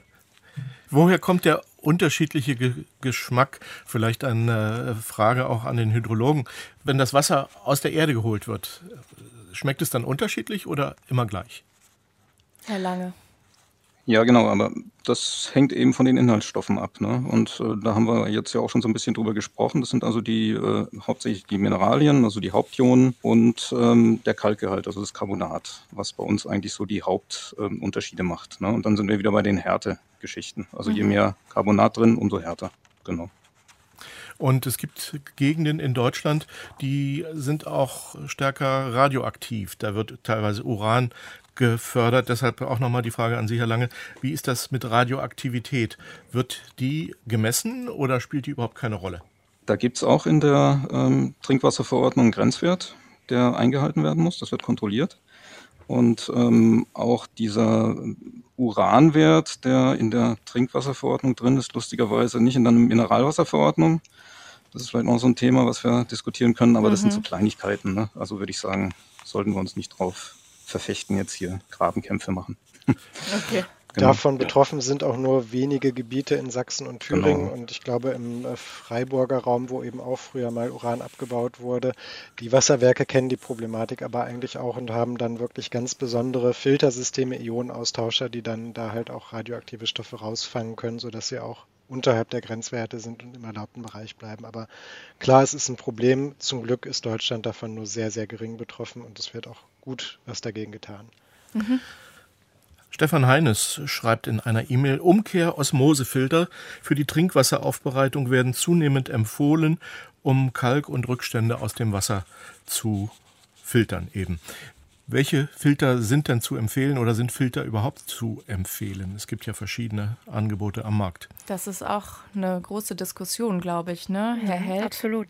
Woher kommt der unterschiedliche Geschmack? Vielleicht eine Frage auch an den Hydrologen. Wenn das Wasser aus der Erde geholt wird, schmeckt es dann unterschiedlich oder immer gleich? Herr Lange. Ja, genau, aber das hängt eben von den Inhaltsstoffen ab, ne? Und da haben wir jetzt ja auch schon so ein bisschen drüber gesprochen. Das sind also hauptsächlich die Mineralien, also die Hauptionen und der Kalkgehalt, also das Carbonat, was bei uns eigentlich so die Hauptunterschiede macht, ne? Und dann sind wir wieder bei den Härtegeschichten. Also je mehr Carbonat drin, umso härter, genau. Und es gibt Gegenden in Deutschland, die sind auch stärker radioaktiv. Da wird teilweise Uran gefördert. Deshalb auch nochmal die Frage an Sie, Herr Lange. Wie ist das mit Radioaktivität? Wird die gemessen oder spielt die überhaupt keine Rolle? Da gibt es auch in der Trinkwasserverordnung einen Grenzwert, der eingehalten werden muss. Das wird kontrolliert. Und auch dieser Uranwert, der in der Trinkwasserverordnung drin ist, lustigerweise nicht in der Mineralwasserverordnung. Das ist vielleicht noch so ein Thema, was wir diskutieren können, aber das sind so Kleinigkeiten, ne? Also würde ich sagen, sollten wir uns nicht drauf verfechten, jetzt hier Grabenkämpfe machen. Okay. Genau. Davon betroffen sind auch nur wenige Gebiete in Sachsen und Thüringen. Genau. Und ich glaube im Freiburger Raum, wo eben auch früher mal Uran abgebaut wurde, die Wasserwerke kennen die Problematik aber eigentlich auch und haben dann wirklich ganz besondere Filtersysteme, Ionenaustauscher, die dann da halt auch radioaktive Stoffe rausfangen können, sodass sie auch unterhalb der Grenzwerte sind und im erlaubten Bereich bleiben. Aber klar, es ist ein Problem. Zum Glück ist Deutschland davon nur sehr, sehr gering betroffen und es wird auch gut was dagegen getan. Stefan Heines schreibt in einer E-Mail, Umkehr-Osmosefilter für die Trinkwasseraufbereitung werden zunehmend empfohlen, um Kalk und Rückstände aus dem Wasser zu filtern eben. Welche Filter sind denn zu empfehlen oder sind Filter überhaupt zu empfehlen? Es gibt ja verschiedene Angebote am Markt. Das ist auch eine große Diskussion, glaube ich, ne, Herr Held? Absolut.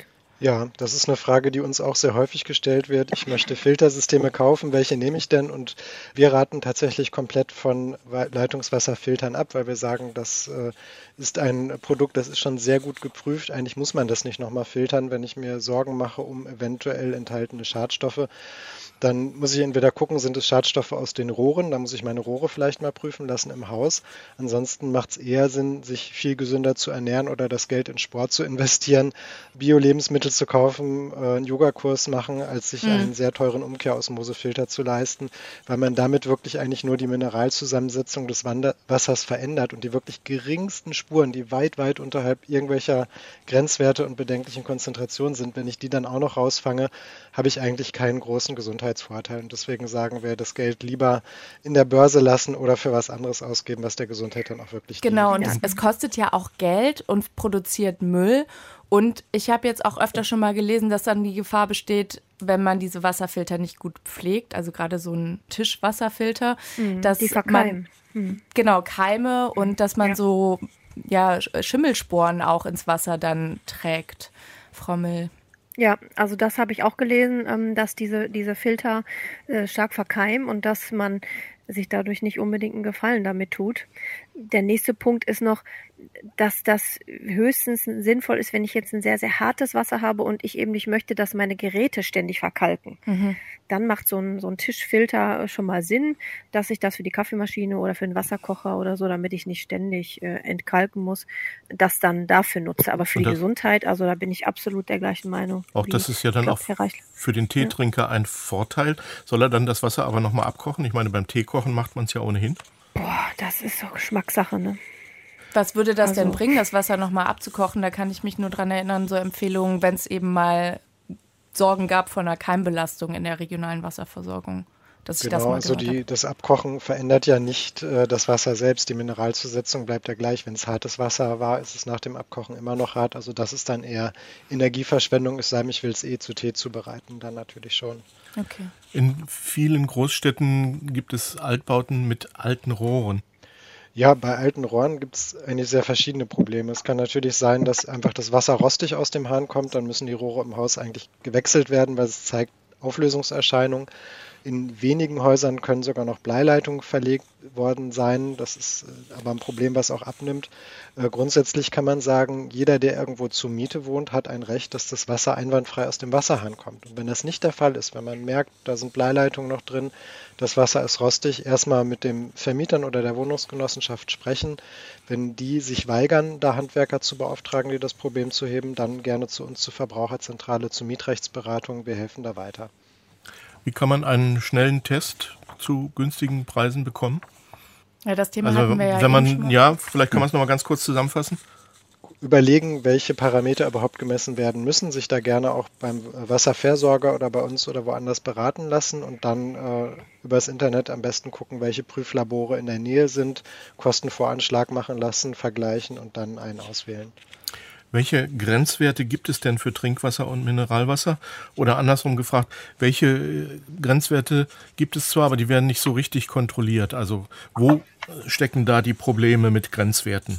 Ja, das ist eine Frage, die uns auch sehr häufig gestellt wird. Ich möchte Filtersysteme kaufen, welche nehme ich denn? Und wir raten tatsächlich komplett von Leitungswasserfiltern ab, weil wir sagen, das ist ein Produkt, das ist schon sehr gut geprüft. Eigentlich muss man das nicht nochmal filtern, wenn ich mir Sorgen mache um eventuell enthaltene Schadstoffe. Dann muss ich entweder gucken, sind es Schadstoffe aus den Rohren, da muss ich meine Rohre vielleicht mal prüfen lassen im Haus. Ansonsten macht es eher Sinn, sich viel gesünder zu ernähren oder das Geld in Sport zu investieren, Bio-Lebensmittel zu kaufen, einen Yogakurs machen, als sich einen sehr teuren Umkehrosmosefilter zu leisten, weil man damit wirklich eigentlich nur die Mineralzusammensetzung des Wassers verändert und die wirklich geringsten Spuren, die weit, weit unterhalb irgendwelcher Grenzwerte und bedenklichen Konzentrationen sind, wenn ich die dann auch noch rausfange, habe ich eigentlich keinen großen Gesundheitsvorteil. Und deswegen sagen wir, das Geld lieber in der Börse lassen oder für was anderes ausgeben, was der Gesundheit dann auch wirklich dient. Genau, und es kostet ja auch Geld und produziert Müll. Und ich habe jetzt auch öfter schon mal gelesen, dass dann die Gefahr besteht, wenn man diese Wasserfilter nicht gut pflegt, also gerade so ein Tischwasserfilter, dass die verkeimen. Genau, Keime und dass man so Schimmelsporen auch ins Wasser dann trägt. Frau Mill. Ja, also das habe ich auch gelesen, dass diese Filter stark verkeimen und dass man sich dadurch nicht unbedingt einen Gefallen damit tut. Der nächste Punkt ist noch, dass das höchstens sinnvoll ist, wenn ich jetzt ein sehr, sehr hartes Wasser habe und ich eben nicht möchte, dass meine Geräte ständig verkalken. Dann macht so ein Tischfilter schon mal Sinn, dass ich das für die Kaffeemaschine oder für den Wasserkocher oder so, damit ich nicht ständig entkalken muss, das dann dafür nutze. Aber für die Gesundheit, also da bin ich absolut der gleichen Meinung. Auch das ist ja dann auch für den Teetrinker ein Vorteil. Soll er dann das Wasser aber nochmal abkochen? Ich meine, beim Teekochen macht man es ja ohnehin. Boah, das ist doch Geschmackssache, ne? Was würde das denn bringen, das Wasser nochmal abzukochen? Da kann ich mich nur dran erinnern, so Empfehlungen, wenn es eben mal Sorgen gab von einer Keimbelastung in der regionalen Wasserversorgung. Dass ich das mal also das Abkochen verändert ja nicht das Wasser selbst. Die Mineralzusetzung bleibt ja gleich. Wenn es hartes Wasser war, ist es nach dem Abkochen immer noch hart. Also das ist dann eher Energieverschwendung. Es sei denn, ich will es zu Tee zubereiten, dann natürlich schon. Okay. In vielen Großstädten gibt es Altbauten mit alten Rohren. Ja, bei alten Rohren gibt es eigentlich sehr verschiedene Probleme. Es kann natürlich sein, dass einfach das Wasser rostig aus dem Hahn kommt. Dann müssen die Rohre im Haus eigentlich gewechselt werden, weil es zeigt Auflösungserscheinungen. In wenigen Häusern können sogar noch Bleileitungen verlegt worden sein. Das ist aber ein Problem, was auch abnimmt. Grundsätzlich kann man sagen, jeder, der irgendwo zur Miete wohnt, hat ein Recht, dass das Wasser einwandfrei aus dem Wasserhahn kommt. Und wenn das nicht der Fall ist, wenn man merkt, da sind Bleileitungen noch drin, das Wasser ist rostig, erstmal mit dem Vermietern oder der Wohnungsgenossenschaft sprechen. Wenn die sich weigern, da Handwerker zu beauftragen, die das Problem zu heben, dann gerne zu uns zur Verbraucherzentrale, zur Mietrechtsberatung. Wir helfen da weiter. Wie kann man einen schnellen Test zu günstigen Preisen bekommen? Ja, das Thema hatten wir ja wenn man, schon mal. Ja, vielleicht kann man es noch mal ganz kurz zusammenfassen. Überlegen, welche Parameter überhaupt gemessen werden müssen, sich da gerne auch beim Wasserversorger oder bei uns oder woanders beraten lassen und dann übers Internet am besten gucken, welche Prüflabore in der Nähe sind, Kostenvoranschlag machen lassen, vergleichen und dann einen auswählen. Welche Grenzwerte gibt es denn für Trinkwasser und Mineralwasser? Oder andersrum gefragt, welche Grenzwerte gibt es zwar, aber die werden nicht so richtig kontrolliert? Also wo stecken da die Probleme mit Grenzwerten?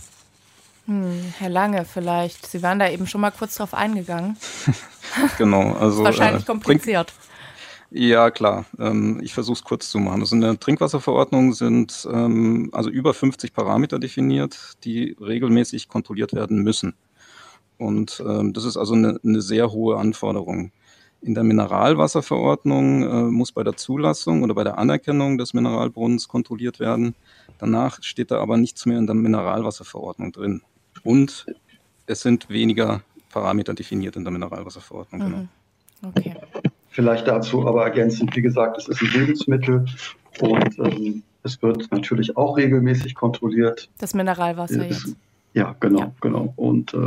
Herr Lange vielleicht. Sie waren da eben schon mal kurz drauf eingegangen. Genau. Also, wahrscheinlich kompliziert. Ja, klar. Ich versuche es kurz zu machen. Also in der Trinkwasserverordnung sind also über 50 Parameter definiert, die regelmäßig kontrolliert werden müssen. Und das ist also eine sehr hohe Anforderung. In der Mineralwasserverordnung muss bei der Zulassung oder bei der Anerkennung des Mineralbrunnens kontrolliert werden. Danach steht da aber nichts mehr in der Mineralwasserverordnung drin. Und es sind weniger Parameter definiert in der Mineralwasserverordnung. Genau. Okay. Vielleicht dazu aber ergänzend, wie gesagt, es ist ein Lebensmittel und es wird natürlich auch regelmäßig kontrolliert. Das Mineralwasser jetzt. Ja, genau. Und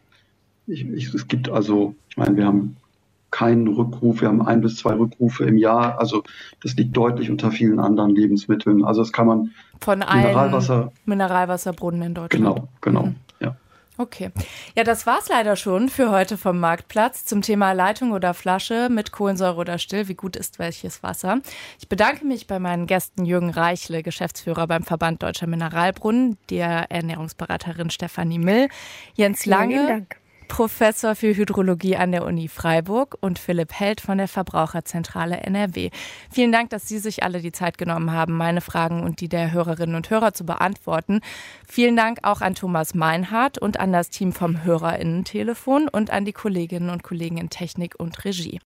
es gibt also, ich meine, wir haben keinen Rückruf, wir haben 1 bis 2 Rückrufe im Jahr, also das liegt deutlich unter vielen anderen Lebensmitteln. Also das kann man von allen Mineralwasserbrunnen in Deutschland. Genau, ja. Okay. Ja, das war's leider schon für heute vom Marktplatz zum Thema Leitung oder Flasche mit Kohlensäure oder still. Wie gut ist welches Wasser? Ich bedanke mich bei meinen Gästen Jürgen Reichle, Geschäftsführer beim Verband Deutscher Mineralbrunnen, der Ernährungsberaterin Stefanie Mill, Jens Lange. Dank. Professor für Hydrologie an der Uni Freiburg und Philipp Held von der Verbraucherzentrale NRW. Vielen Dank, dass Sie sich alle die Zeit genommen haben, meine Fragen und die der Hörerinnen und Hörer zu beantworten. Vielen Dank auch an Thomas Meinhardt und an das Team vom HörerInnen-Telefon und an die Kolleginnen und Kollegen in Technik und Regie.